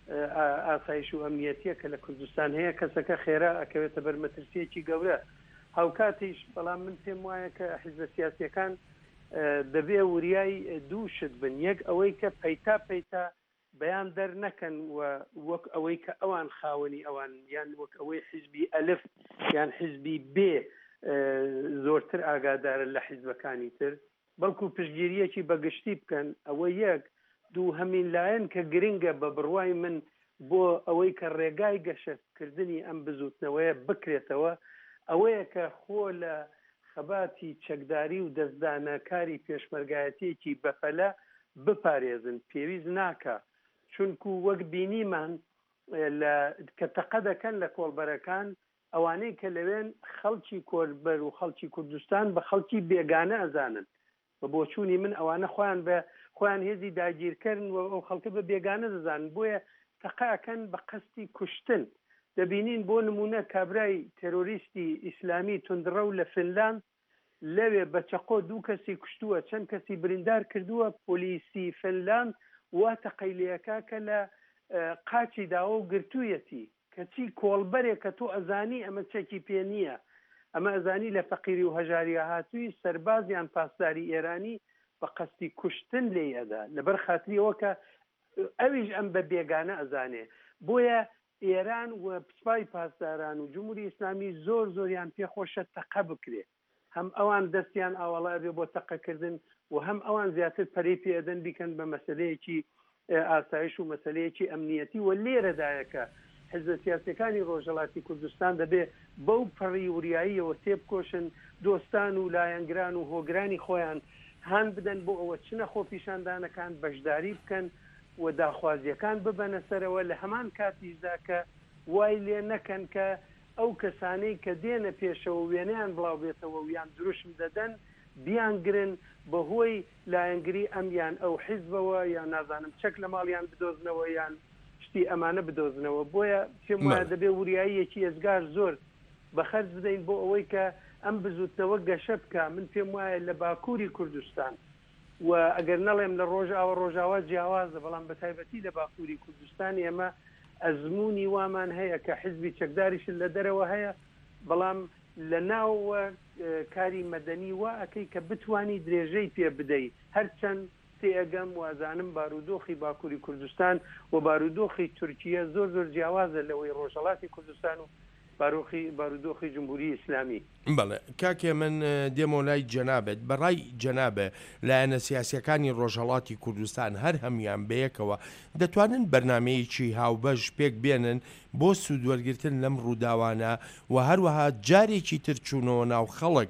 ئاسایش و ئەمنیەتیە کە لە کوردستان هەیە کەسەکە خێرا ئەکەوێتە بەر مەترسیەکی گەورە هاوکاتیش بەڵام من پێم وایە کە حیزبە سیاسیەکان دەبێ وریای دوو شت بن یەک ئەوەی کە پەیتا بەیان دەرنەکەن و وەک ئەوەی کە ئەوان خاوەنی ئەوان یان وەک ئەوەی حیزبی ئەلف یان حیزبی بێ زۆرتر ئاگادارن لە حیزبەکانی تر بەڵکو پشتگیریەکی بەگشتی بکەن ئەوە یەک دوو هەمین لایەن کە گرنگە بە بڕوای من بۆ ئەوەی کە ڕێگای گەشەکردنی ئەم بزوتنەوەیە بکرێتەوە ئەوەیە کە خۆ لە خەباتی چەکداری و دەستدانەکاری پێشمەرگایەتێکی بەفەلە بپارێزن پێویست ناکە چونکو وەک بینیمان کە تەقە دەکەن لە کۆڵبەرەکان ئەوانەی کە لەوێن خەڵکی کۆلبەر و خەڵکی کوردستان بە خەڵکی بێگانە ئەزانن بە بۆچوونی من ئەوانە خۆیان هێزی داگیرکردن و ئەو خەڵکە بە بێگانە دەزانن بۆیە تەقەکەن بە قەستی کوشتن دەبینین بۆ نمونە کابرای تێرۆریستی ئیسلامی توندڕە و لە فنلاند لەوێ بە چەقۆ 2 کەسی کوشتووە چەند کەسی بریندار کردووە پۆلیسی فنلاند واتە قەیلەکە کە لە قاچی داوە و گرتوویەتی کەچی کۆڵبەرێک کە تۆ ئەزانی ئەمە چەکی پێ نییە ئەمە ئەزانی لە فەقیری و هەژاریە هاتووی سەربازیان پاسداری ئێرانی بە قەستی کوشتن لێ ئەدا لەبەر خاتریەوە کە ئەویش ئەم بە بێگانە ئەزانێ بۆیە ئێران و پسپای پاسداران و جمهوری ئیسلامی زۆریان پێخۆشە تەقە بکرێت هەم ئەوان دەستیان ئاوەڵا بێ بۆ تەقەکردن و هەم ئەوان زیاتر پەرەی پێدەن بیکەن بە مەسلەیەکی ئاسایش و مەسلەیەکی ئەمنیەتی و لێرەدایەکە حزب سیاسەکانی ڕۆژهەڵاتی کوردستان دەبێ بەو پەڕی وریاییەوە تێبکۆشن دۆستان و لایەنگران و هۆگرانی خۆیان هان بدەن بۆ ئەوە چنە خۆ پیشاندانەکان بەشداری بکەن و داخوازیەکان ببەنە سەرەوە لە هەمان کاتیشدا کە وای لێ نەکەن کە ئەو کەسانەی کە دێنە پێشەوە وێنەیان بڵاو بێتەوە ویان دروشم دەدەن بیانگرن بەهۆی لایەنگری ئەمیان ئەو حیزبەوە یان نازانم چەک لە ماڵیان بدۆزنەوە یان شتی ئەمانە بدۆزنەوە بۆیە پێم وایە دەبێ وریاییەکی ئێزگار زۆر بەخەرج بدەین بۆ ئەوەی کە ئەم بزوتنەوە گەشە بکە من پێم وایە لە باکووری کوردستان و ئەگەر نەڵێم لە ڕۆژاوە ڕۆژاوا جیاوازە بەڵام بە تایبەتی لە باکووری کوردستان ئێمە ئەزمموی وامان هەیە کە حزبی چەکداریشن لە دەرەوە هەیە بەڵام لە ناوە کاری مەدەنی وا ئەەکەی کە بتانی درێژەی پێ بدەیت هەرچەند تێگەم وازانم بارودۆخی باکووری کوردستان و بارودۆخی تورکیە زۆر زۆر جیاوازە لەوەی ڕۆژهەڵاتی کوردستان و بارودۆخی جمهوری ئیسلامی. بەڵێ کاکێ من دێمە لای جەنابێت بەڕای جەنابێ لایەنە سیاسیەکانی ڕۆژهەڵاتی کوردستان هەر هەمیان بەیەکەوە دەتوانن بەرنمەیەکی هاوبەش پێک بێنن بۆ سوودوەرگرتن لەم ڕووداوانە و هەروەها جارێکی ترچوونەوە ناو خەڵک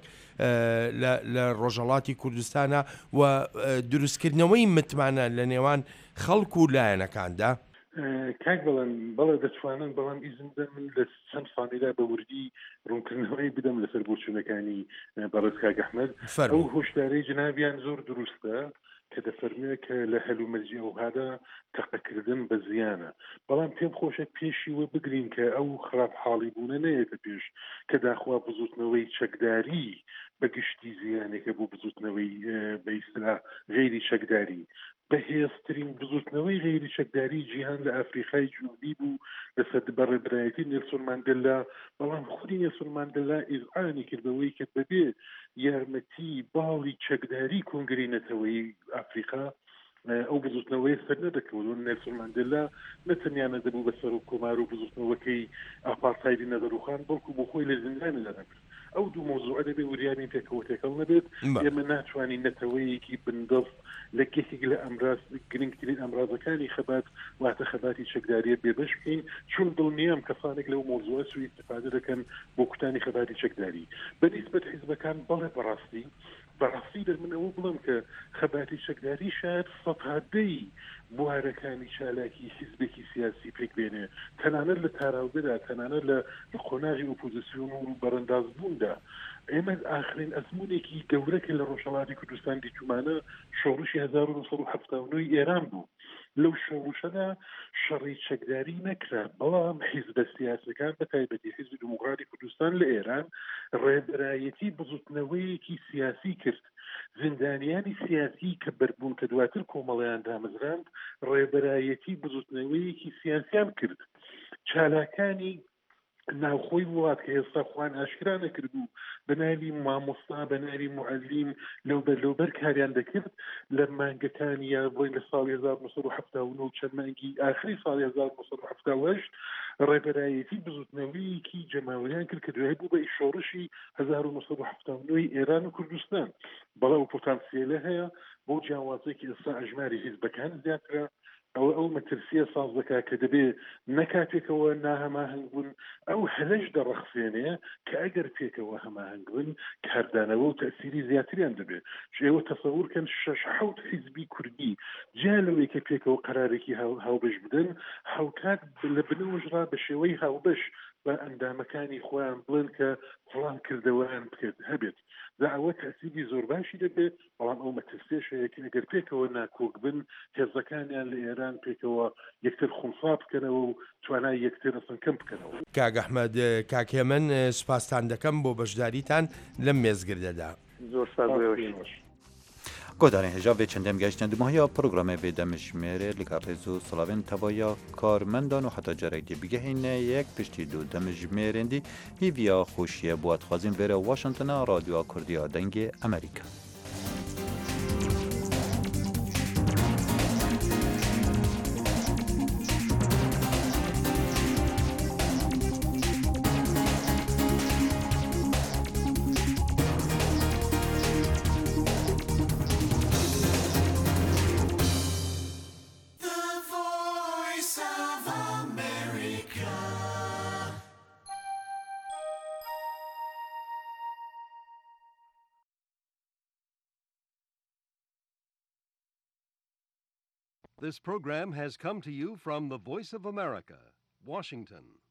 لە ڕۆژهەڵاتی کوردستانە و دروستکردنەوەی متمانە لە نێوان خەڵک و لایەنەکاندا. کاک بڵێن بەڵێ دەتوانن بەڵام ئیزم بدەن من لە چەند فانیدا بە وردی ڕوونکردنەوەی بدەم لەسەر بۆچوونەکانی بەڕێز کاک ئەحمەد ئەو هۆشدارەی جنابیان زۆر دروستە کە دەفەرمێ کە لە هەلومەرجی ئەوهادا تەقەکردن بە زیانە بەڵام پێم خۆشە پێشیوە بگرین کە ئەو خراپ حاڵی بوونە نەیەکە پێش کە داخوا بزوتنەوەی چەکداری بەگشتی زیانێکە بۆ بزوتنەوەی بە ئیستیلاح غەیری چەکداری بەهێزترین بزوتنەوەی غەیری چەکداری جیهان لە ئەفریقای جنوبی بوو لەسەر بەڕێبرایەتی نێلسۆن ماندێلا بەڵام خودی نێلسۆن ماندێلا ئیزعانی کردەوەی کە بەبێ یارمەتی باڵی چەکداری کۆنگرینەتەوەی ئەفریقا ئەو بزوتنەوەی سەر نەدەکەوت نێلسۆن ماندێلا نەتەنیا نەدەبوو بەسەر و کۆمار و بزوتنەوەکەی ئاپارتایدی نەدەڕوخان بەڵکو بۆ خۆی لە زیندانە دەنەبرد ئەو دوو مۆزوعە دەبێ وریانی پێکەوە تێکەڵ نەبێت ئێمە ناتوانین نەتەوەیەکی بندەف لە کێکێک لە ئەمراز گرنگترین ئەمرازەکانی خەبات واتە خەباتی چەکداریە بێبەش بکەین چون دڵنیام کەسانێک لەو مۆزوعە سوی استفادە دەکەن بۆ کوتانی خەباتی چەکداری بەنسبەت حیزبەکان بەڵێ بەڕاستی دەرمن ئەوە بڵم کە خەباتی چەکداری شاید سەدهادەی بوارەکانی چالاکی حیزبێکی سیاسی پێک بێنێ تەنانەت لە تاراوگەدا تەنانەت لە قۆناغی ئۆپۆزیسیۆن و بەرەندازبووندا ئێمە ئاخرین ئەزمونێکی گەورەکە لە ڕۆژهەڵاتی کوردستان دیتومانە شۆڕشی 1970 ئێران بوو لەو شۆڕشەدا شەڕی چەکداری نەکرا بەڵام حیزبە سیاسەکان بە تایبەتی حیزبی دموکراتی کوردستان لە ئێران ڕێبەرایەتی بزوتنەوەیەکی سیاسی کرد زیندانیانی سیاسی کە بەربوون کە دواتر کۆمەڵیان دامەزراند ڕێبەرایەتی بزوتنەوەیەکی سیاسیان کرد چالاکانی ناوخۆی وڵات کە ئێستا خوان ئاشکرا نەکردبوو بەناوی مامۆستا بەناوی معەلیم لەوبەر کاریان دەکرد لە مانگەکانی یا بۆی لە ساڵی 1970 و چەند مانگی ئاخری ساڵی 1970 ڕێبەرایەتی بزوتنەوەیەکی جەماوەیان کرد کە دوای بوو بە شۆڕشی 1970 ئێران و کوردستان بەڵام پۆتانسیێلە هەیە بۆ جیاوازێکی ئێستا ئەژماری حیزبەکان زیاترە ئەو مەترسیە ساز دەکا کە دەبێ نەکاتێکەوە ناهەماهنگ بوون ئەو هەلەش دەڕەخسێنەیە کە ئەگەر پێکەوە هەماهنگ بن کاردانەوە و تەسیری زیاتریان دەبێت ئێوە تەسەوورکەن 6 حیزبی کوردی جا لەوەی کە پێکەوە قەرارێکی هاوبەش بدەن هاوکات لە بنەوەژرا بە شێوەی هاوبەش بە ئەندامەکانی خۆیان بڵێن کە فڵان کردەوەیان بکرد هەبێت داوە تەسیری زۆر باشی دەبێت بەڵام ئەو مەترسێشەیەکی ئەگەر پێکەوە ناکۆک بن هێزەکانیان لە ئێران پێکەوە یەکتر خونفا بکەنەوە و توانای یەکتر ئەسنکەم بکەنەوە. کاک ئەحمەد کاکێ من سوپاسان دەکەم بۆ بەشداریتان لەم مێزگردەدا زۆر ساز گۆدانی هێژاوێ چەندێم گەیشتن دوماهیا پروگرامێ بێدەمژمێرێ لەگە ڕێز و سڵاوێن تەوایا کارمەندان و حتا جارێکی بگەهینە یەک پشتی دوو دەمژمێرێندی هیڤیا خۆشیە بۆ ئەتخوازین بێرە واشنگتنە رادیۆ کوردیا دەنگێ ئەمریکا. This program has come to you from the Voice of America, Washington.